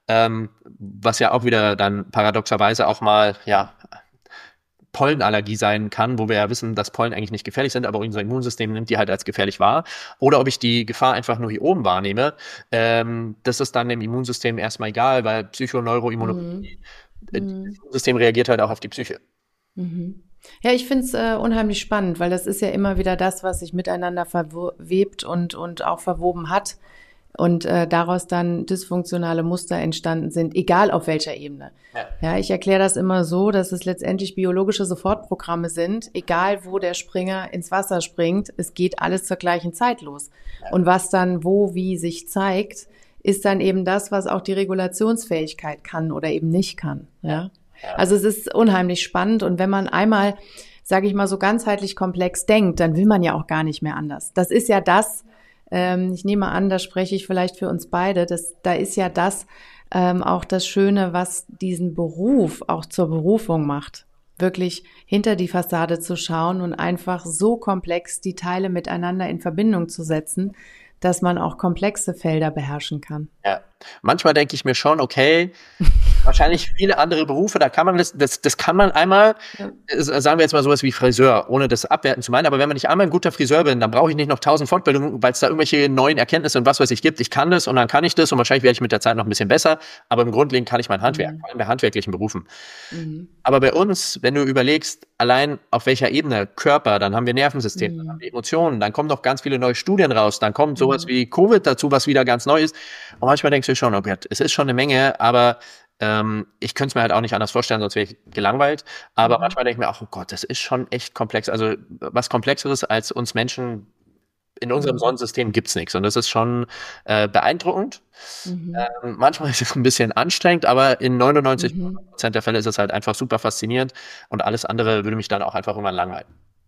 ähm, was ja auch wieder dann paradoxerweise auch mal, ja, Pollenallergie sein kann, wo wir ja wissen, dass Pollen eigentlich nicht gefährlich sind, aber unser Immunsystem nimmt die halt als gefährlich wahr. Oder ob ich die Gefahr einfach nur hier oben wahrnehme, ähm, das ist dann dem Immunsystem erstmal egal, weil Psychoneuroimmunologie, Mhm. das Immunsystem reagiert halt auch auf die Psyche. Mhm. Ja, ich finde es äh, unheimlich spannend, weil das ist ja immer wieder das, was sich miteinander verwebt und, und auch verwoben hat und äh, daraus dann dysfunktionale Muster entstanden sind, egal auf welcher Ebene. Ja. Ja, ich erkläre das immer so, dass es letztendlich biologische Sofortprogramme sind, egal wo der Springer ins Wasser springt, es geht alles zur gleichen Zeit los. Ja. Und was dann wo, wie sich zeigt, ist dann eben das, was auch die Regulationsfähigkeit kann oder eben nicht kann. Ja. Ja. Also es ist unheimlich spannend und wenn man einmal, sage ich mal, so ganzheitlich komplex denkt, dann will man ja auch gar nicht mehr anders. Das ist ja das, ähm, ich nehme an, da spreche ich vielleicht für uns beide, das, da ist ja das ähm, auch das Schöne, was diesen Beruf auch zur Berufung macht. Wirklich hinter die Fassade zu schauen und einfach so komplex die Teile miteinander in Verbindung zu setzen, dass man auch komplexe Felder beherrschen kann. Ja, manchmal denke ich mir schon, okay, wahrscheinlich viele andere Berufe, da kann man das, das, das kann man einmal, ja. sagen wir jetzt mal sowas wie Friseur, ohne das abwerten zu meinen, aber wenn man nicht einmal ein guter Friseur bin, dann brauche ich nicht noch tausend Fortbildungen, weil es da irgendwelche neuen Erkenntnisse und was weiß ich gibt. Ich kann das und dann kann ich das und wahrscheinlich werde ich mit der Zeit noch ein bisschen besser, aber im Grundlegend kann ich mein Handwerk, mhm. vor allem bei handwerklichen Berufen. Mhm. Aber bei uns, wenn du überlegst, allein auf welcher Ebene, Körper, dann haben wir Nervensystem, mhm. dann haben wir Emotionen, dann kommen noch ganz viele neue Studien raus, dann kommt sowas mhm. wie Covid dazu, was wieder ganz neu ist. Und manchmal denkst du schon, oh Gott, es ist schon eine Menge, aber ähm, ich könnte es mir halt auch nicht anders vorstellen, sonst wäre ich gelangweilt. Aber mhm. manchmal denke ich mir auch, oh Gott, das ist schon echt komplex. Also was Komplexeres als uns Menschen in unserem mhm. Sonnensystem gibt's nichts. Und das ist schon äh, beeindruckend. Mhm. Ähm, manchmal ist es ein bisschen anstrengend, aber in neunundneunzig Prozent mhm. der Fälle ist es halt einfach super faszinierend. Und alles andere würde mich dann auch einfach irgendwann langweilen.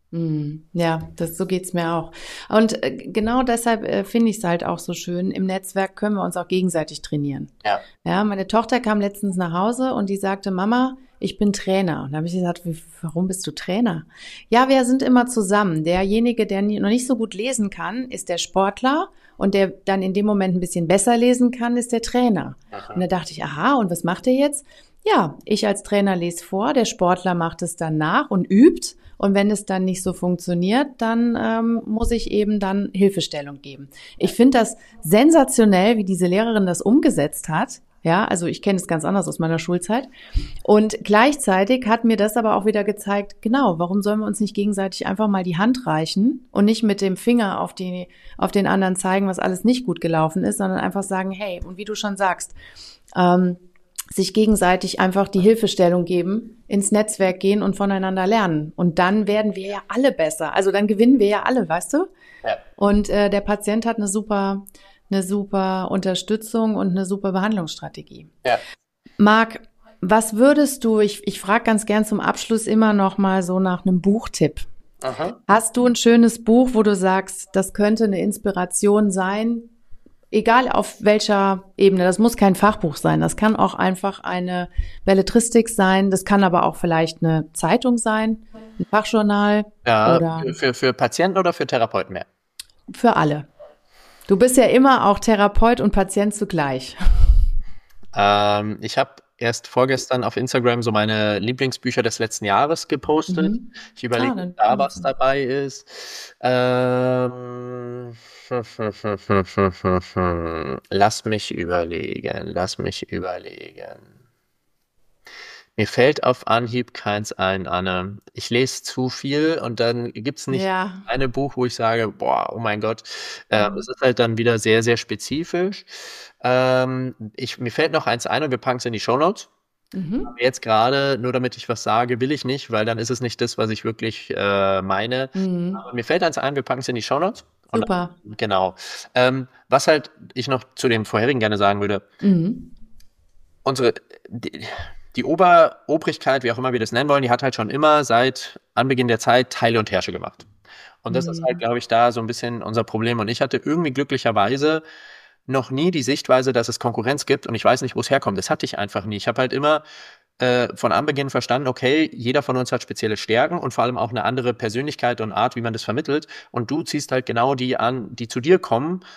Ja, das, so geht's mir auch. Und äh, genau deshalb äh, finde ich es halt auch so schön. Im Netzwerk können wir uns auch gegenseitig trainieren. Ja. Ja, meine Tochter kam letztens nach Hause und die sagte, Mama, ich bin Trainer. Und da habe ich gesagt, wie, warum bist du Trainer? Ja, wir sind immer zusammen. Derjenige, der nie, noch nicht so gut lesen kann, ist der Sportler. Und der dann in dem Moment ein bisschen besser lesen kann, ist der Trainer. Aha. Und da dachte ich, aha, und was macht er jetzt? Ja, ich als Trainer lese vor, der Sportler macht es dann nach und übt. Und wenn es dann nicht so funktioniert, dann ähm, muss ich eben dann Hilfestellung geben. Ich finde das sensationell, wie diese Lehrerin das umgesetzt hat. Ja, also ich kenne es ganz anders aus meiner Schulzeit. Und gleichzeitig hat mir das aber auch wieder gezeigt, genau, warum sollen wir uns nicht gegenseitig einfach mal die Hand reichen und nicht mit dem Finger auf die, auf den anderen zeigen, was alles nicht gut gelaufen ist, sondern einfach sagen, hey, und wie du schon sagst, ähm, sich gegenseitig einfach die Hilfestellung geben, ins Netzwerk gehen und voneinander lernen. Und dann werden wir ja alle besser. Also dann gewinnen wir ja alle, weißt du? Ja. Und äh, der Patient hat eine super, eine super Unterstützung und eine super Behandlungsstrategie. Ja. Marc, was würdest du, ich, ich frage ganz gern zum Abschluss immer noch mal so nach einem Buchtipp. Aha. Hast du ein schönes Buch, wo du sagst, das könnte eine Inspiration sein, egal auf welcher Ebene, das muss kein Fachbuch sein, das kann auch einfach eine Belletristik sein, das kann aber auch vielleicht eine Zeitung sein, ein Fachjournal. Ja, oder für, für Patienten oder für Therapeuten mehr? Für alle. Du bist ja immer auch Therapeut und Patient zugleich. Ähm, ich habe erst vorgestern auf Instagram so meine Lieblingsbücher des letzten Jahres gepostet. Mhm. Ich überlege, ob da was dabei ist. Ähm, lass mich überlegen, lass mich überlegen. Mir fällt auf Anhieb keins ein, Anne. Ich lese zu viel und dann gibt's nicht ja. eine Buch, wo ich sage, boah, oh mein Gott. Ähm, es ist halt dann wieder sehr, sehr spezifisch. Ähm, ich, mir fällt noch eins ein und wir packen es in die Shownotes. Mhm. Aber jetzt gerade, nur damit ich was sage, will ich nicht, weil dann ist es nicht das, was ich wirklich äh, meine. Mhm. Aber mir fällt eins ein, wir packen es in die Shownotes. Super. Und, genau. Ähm, was halt ich noch zu dem vorherigen gerne sagen würde, mhm. unsere die, die Oberobrigkeit, wie auch immer wir das nennen wollen, die hat halt schon immer seit Anbeginn der Zeit Teile und Herrsche gemacht. Und das mhm. ist halt, glaube ich, da so ein bisschen unser Problem. Und ich hatte irgendwie glücklicherweise noch nie die Sichtweise, dass es Konkurrenz gibt und ich weiß nicht, wo es herkommt. Das hatte ich einfach nie. Ich habe halt immer äh, von Anbeginn verstanden, okay, jeder von uns hat spezielle Stärken und vor allem auch eine andere Persönlichkeit und Art, wie man das vermittelt. Und du ziehst halt genau die an, die zu dir kommen.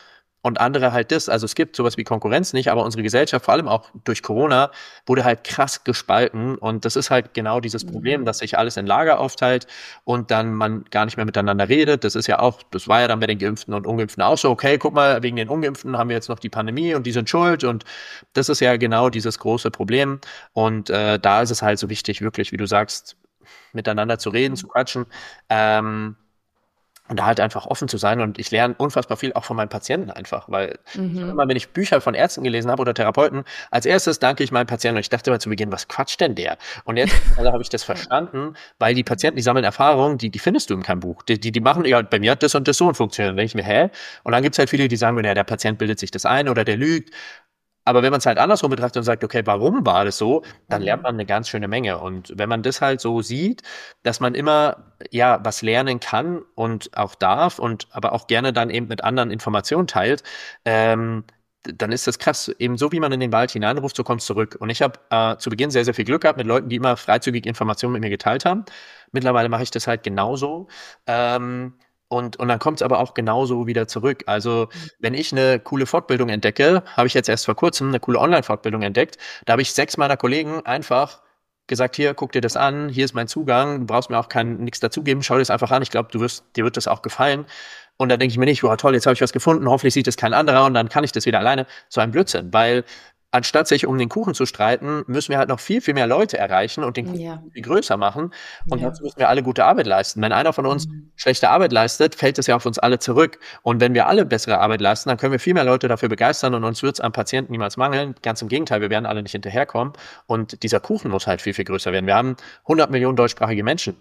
und andere halt das. Also es gibt sowas wie Konkurrenz nicht, aber unsere Gesellschaft, vor allem auch durch Corona, wurde halt krass gespalten und das ist halt genau dieses Problem, dass sich alles in Lager aufteilt und dann man gar nicht mehr miteinander redet. Das ist ja auch, das war ja dann bei den Geimpften und Ungeimpften auch so, okay, guck mal, wegen den Ungeimpften haben wir jetzt noch die Pandemie und die sind schuld und das ist ja genau dieses große Problem und äh, da ist es halt so wichtig, wirklich, wie du sagst, miteinander zu reden, zu quatschen, ähm, und da halt einfach offen zu sein und ich lerne unfassbar viel auch von meinen Patienten einfach, weil mhm. ich immer, wenn ich Bücher von Ärzten gelesen habe oder Therapeuten, als erstes danke ich meinen Patienten und ich dachte immer zu Beginn, was quatscht denn der? Und jetzt also habe ich das verstanden, weil die Patienten, die sammeln Erfahrungen, die, die findest du in keinem Buch. Die, die, die machen, ja, bei mir hat das und das so und funktioniert. Dann denke ich mir, hä? Und dann gibt es halt viele, die sagen, ja, der Patient bildet sich das ein oder der lügt. Aber wenn man es halt andersrum betrachtet und sagt, okay, warum war das so, dann lernt man eine ganz schöne Menge. Und wenn man das halt so sieht, dass man immer ja was lernen kann und auch darf und aber auch gerne dann eben mit anderen Informationen teilt, ähm, dann ist das krass. Eben so, wie man in den Wald hineinruft, so kommt es zurück. Und ich habe äh, zu Beginn sehr, sehr viel Glück gehabt mit Leuten, die immer freizügig Informationen mit mir geteilt haben. Mittlerweile mache ich das halt genauso. Ähm, Und, und dann kommt es aber auch genauso wieder zurück. Also wenn ich eine coole Fortbildung entdecke, habe ich jetzt erst vor kurzem eine coole Online-Fortbildung entdeckt, da habe ich sechs meiner Kollegen einfach gesagt, hier, guck dir das an, hier ist mein Zugang, du brauchst mir auch kein nichts dazugeben, schau dir das einfach an, ich glaube, du wirst, dir wird das auch gefallen. Und dann denke ich mir nicht, wow, toll, jetzt habe ich was gefunden, hoffentlich sieht es kein anderer und dann kann ich das wieder alleine. So ein Blödsinn, weil anstatt sich um den Kuchen zu streiten, müssen wir halt noch viel, viel mehr Leute erreichen und den Kuchen ja. viel größer machen. Und ja. dazu müssen wir alle gute Arbeit leisten. Wenn einer von uns mhm. schlechte Arbeit leistet, fällt es ja auf uns alle zurück. Und wenn wir alle bessere Arbeit leisten, dann können wir viel mehr Leute dafür begeistern und uns wird es am Patienten niemals mangeln. Ganz im Gegenteil, wir werden alle nicht hinterherkommen. Und dieser Kuchen muss halt viel, viel größer werden. Wir haben hundert Millionen deutschsprachige Menschen.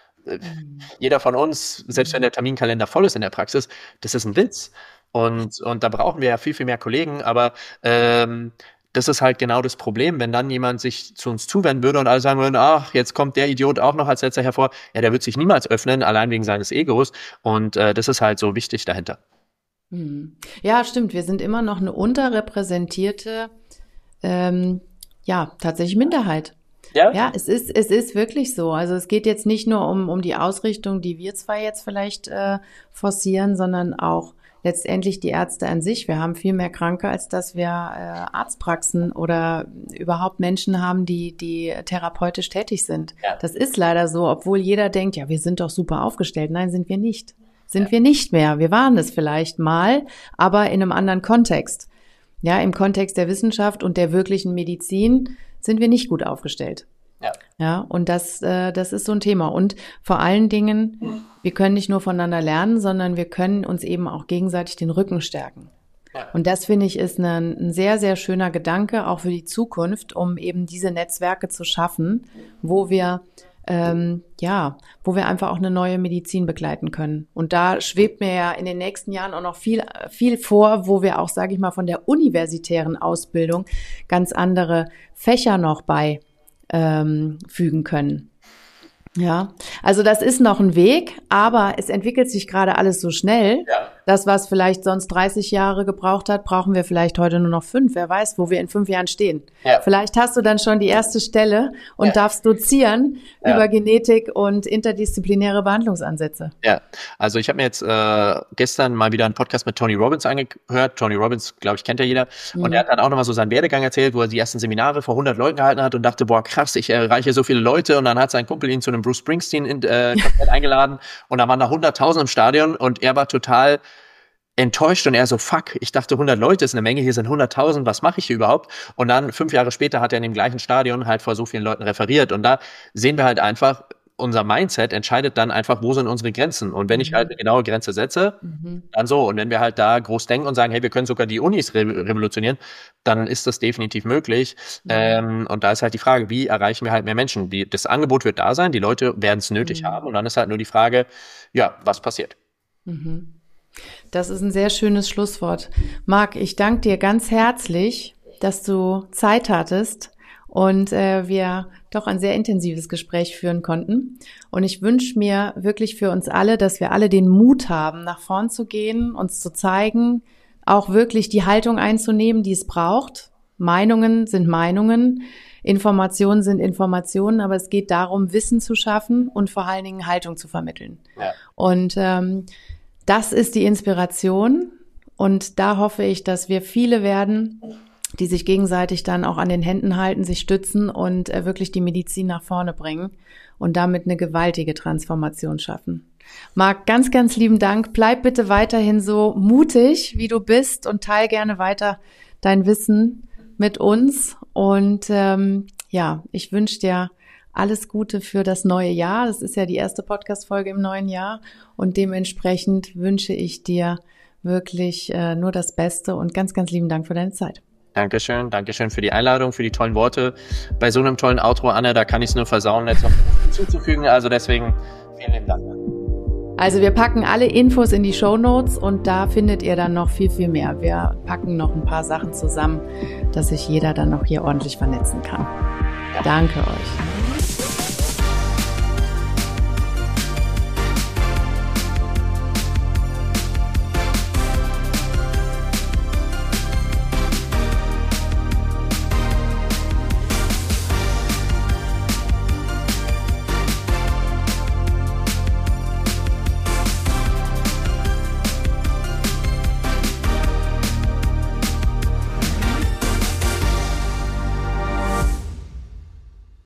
Mhm. Jeder von uns, selbst wenn der Terminkalender voll ist in der Praxis, das ist ein Witz. Und, und da brauchen wir ja viel, viel mehr Kollegen. Aber ähm, das ist halt genau das Problem, wenn dann jemand sich zu uns zuwenden würde und alle sagen würden, ach, jetzt kommt der Idiot auch noch als letzter hervor. Ja, der wird sich niemals öffnen, allein wegen seines Egos. Und äh, das ist halt so wichtig dahinter. Ja, stimmt. Wir sind immer noch eine unterrepräsentierte, ähm, ja, tatsächlich Minderheit. Ja, ja es ist, es ist wirklich so. Also es geht jetzt nicht nur um, um die Ausrichtung, die wir zwar jetzt vielleicht äh, forcieren, sondern auch letztendlich die Ärzte an sich. Wir haben viel mehr Kranke, als dass wir äh, Arztpraxen oder überhaupt Menschen haben, die, die therapeutisch tätig sind. Ja. Das ist leider so, obwohl jeder denkt, ja, wir sind doch super aufgestellt. Nein, sind wir nicht. Sind ja. wir nicht mehr. Wir waren es vielleicht mal, aber in einem anderen Kontext. Ja, im Kontext der Wissenschaft und der wirklichen Medizin sind wir nicht gut aufgestellt. Ja. Ja, und das, äh, das ist so ein Thema. Und vor allen Dingen, wir können nicht nur voneinander lernen, sondern wir können uns eben auch gegenseitig den Rücken stärken. Ja. Und das, finde ich, ist eine, ein sehr, sehr schöner Gedanke, auch für die Zukunft, um eben diese Netzwerke zu schaffen, wo wir, ähm, ja, wo wir einfach auch eine neue Medizin begleiten können. Und da schwebt mir ja in den nächsten Jahren auch noch viel, viel vor, wo wir auch, sage ich mal, von der universitären Ausbildung ganz andere Fächer noch bei Ähm, fügen können. Ja, also das ist noch ein Weg, aber es entwickelt sich gerade alles so schnell. Ja. Das, was vielleicht sonst dreißig Jahre gebraucht hat, brauchen wir vielleicht heute nur noch fünf. Wer weiß, wo wir in fünf Jahren stehen. Ja. Vielleicht hast du dann schon die erste Stelle und ja. darfst dozieren ja. über Genetik und interdisziplinäre Behandlungsansätze. Ja, also ich habe mir jetzt äh, gestern mal wieder einen Podcast mit Tony Robbins angehört. Tony Robbins, glaube ich, kennt ja jeder. Mhm. Und er hat dann auch nochmal so seinen Werdegang erzählt, wo er die ersten Seminare vor hundert Leuten gehalten hat und dachte, boah, krass, ich erreiche so viele Leute. Und dann hat sein Kumpel ihn zu einem Bruce Springsteen in, äh, eingeladen und da waren da hunderttausend im Stadion und er war total enttäuscht und er so, fuck, ich dachte hundert Leute ist eine Menge, hier sind hunderttausend, was mache ich hier überhaupt? Und dann fünf Jahre später hat er in dem gleichen Stadion halt vor so vielen Leuten referiert und da sehen wir halt einfach, unser Mindset entscheidet dann einfach, wo sind unsere Grenzen und wenn ich halt eine genaue Grenze setze, mhm. dann so und wenn wir halt da groß denken und sagen, hey, wir können sogar die Unis re- revolutionieren, dann ist das definitiv möglich mhm. ähm, und da ist halt die Frage, wie erreichen wir halt mehr Menschen? Die, das Angebot wird da sein, die Leute werden es nötig mhm. haben und dann ist halt nur die Frage, ja, was passiert? Mhm. Das ist ein sehr schönes Schlusswort. Marc, ich danke dir ganz herzlich, dass du Zeit hattest und äh, wir doch ein sehr intensives Gespräch führen konnten. Und ich wünsche mir wirklich für uns alle, dass wir alle den Mut haben, nach vorn zu gehen, uns zu zeigen, auch wirklich die Haltung einzunehmen, die es braucht. Meinungen sind Meinungen, Informationen sind Informationen, aber es geht darum, Wissen zu schaffen und vor allen Dingen Haltung zu vermitteln. Ja. Und ähm, das ist die Inspiration Und da hoffe ich, dass wir viele werden, die sich gegenseitig dann auch an den Händen halten, sich stützen und äh, wirklich die Medizin nach vorne bringen und damit eine gewaltige Transformation schaffen. Marc, ganz, ganz lieben Dank. Bleib bitte weiterhin so mutig, wie du bist und teil gerne weiter dein Wissen mit uns. Und ähm, ja, ich wünsche dir alles Gute für das neue Jahr. Das ist ja die erste Podcast-Folge im neuen Jahr und dementsprechend wünsche ich dir wirklich äh, nur das Beste und ganz, ganz lieben Dank für deine Zeit. Dankeschön, Dankeschön für die Einladung, für die tollen Worte. Bei so einem tollen Outro, Anne, da kann ich es nur versauen, jetzt noch hinzuzufügen. Also deswegen vielen lieben Dank. Also wir packen alle Infos in die Shownotes und da findet ihr dann noch viel, viel mehr. Wir packen noch ein paar Sachen zusammen, dass sich jeder dann noch hier ordentlich vernetzen kann. Ja. Danke euch.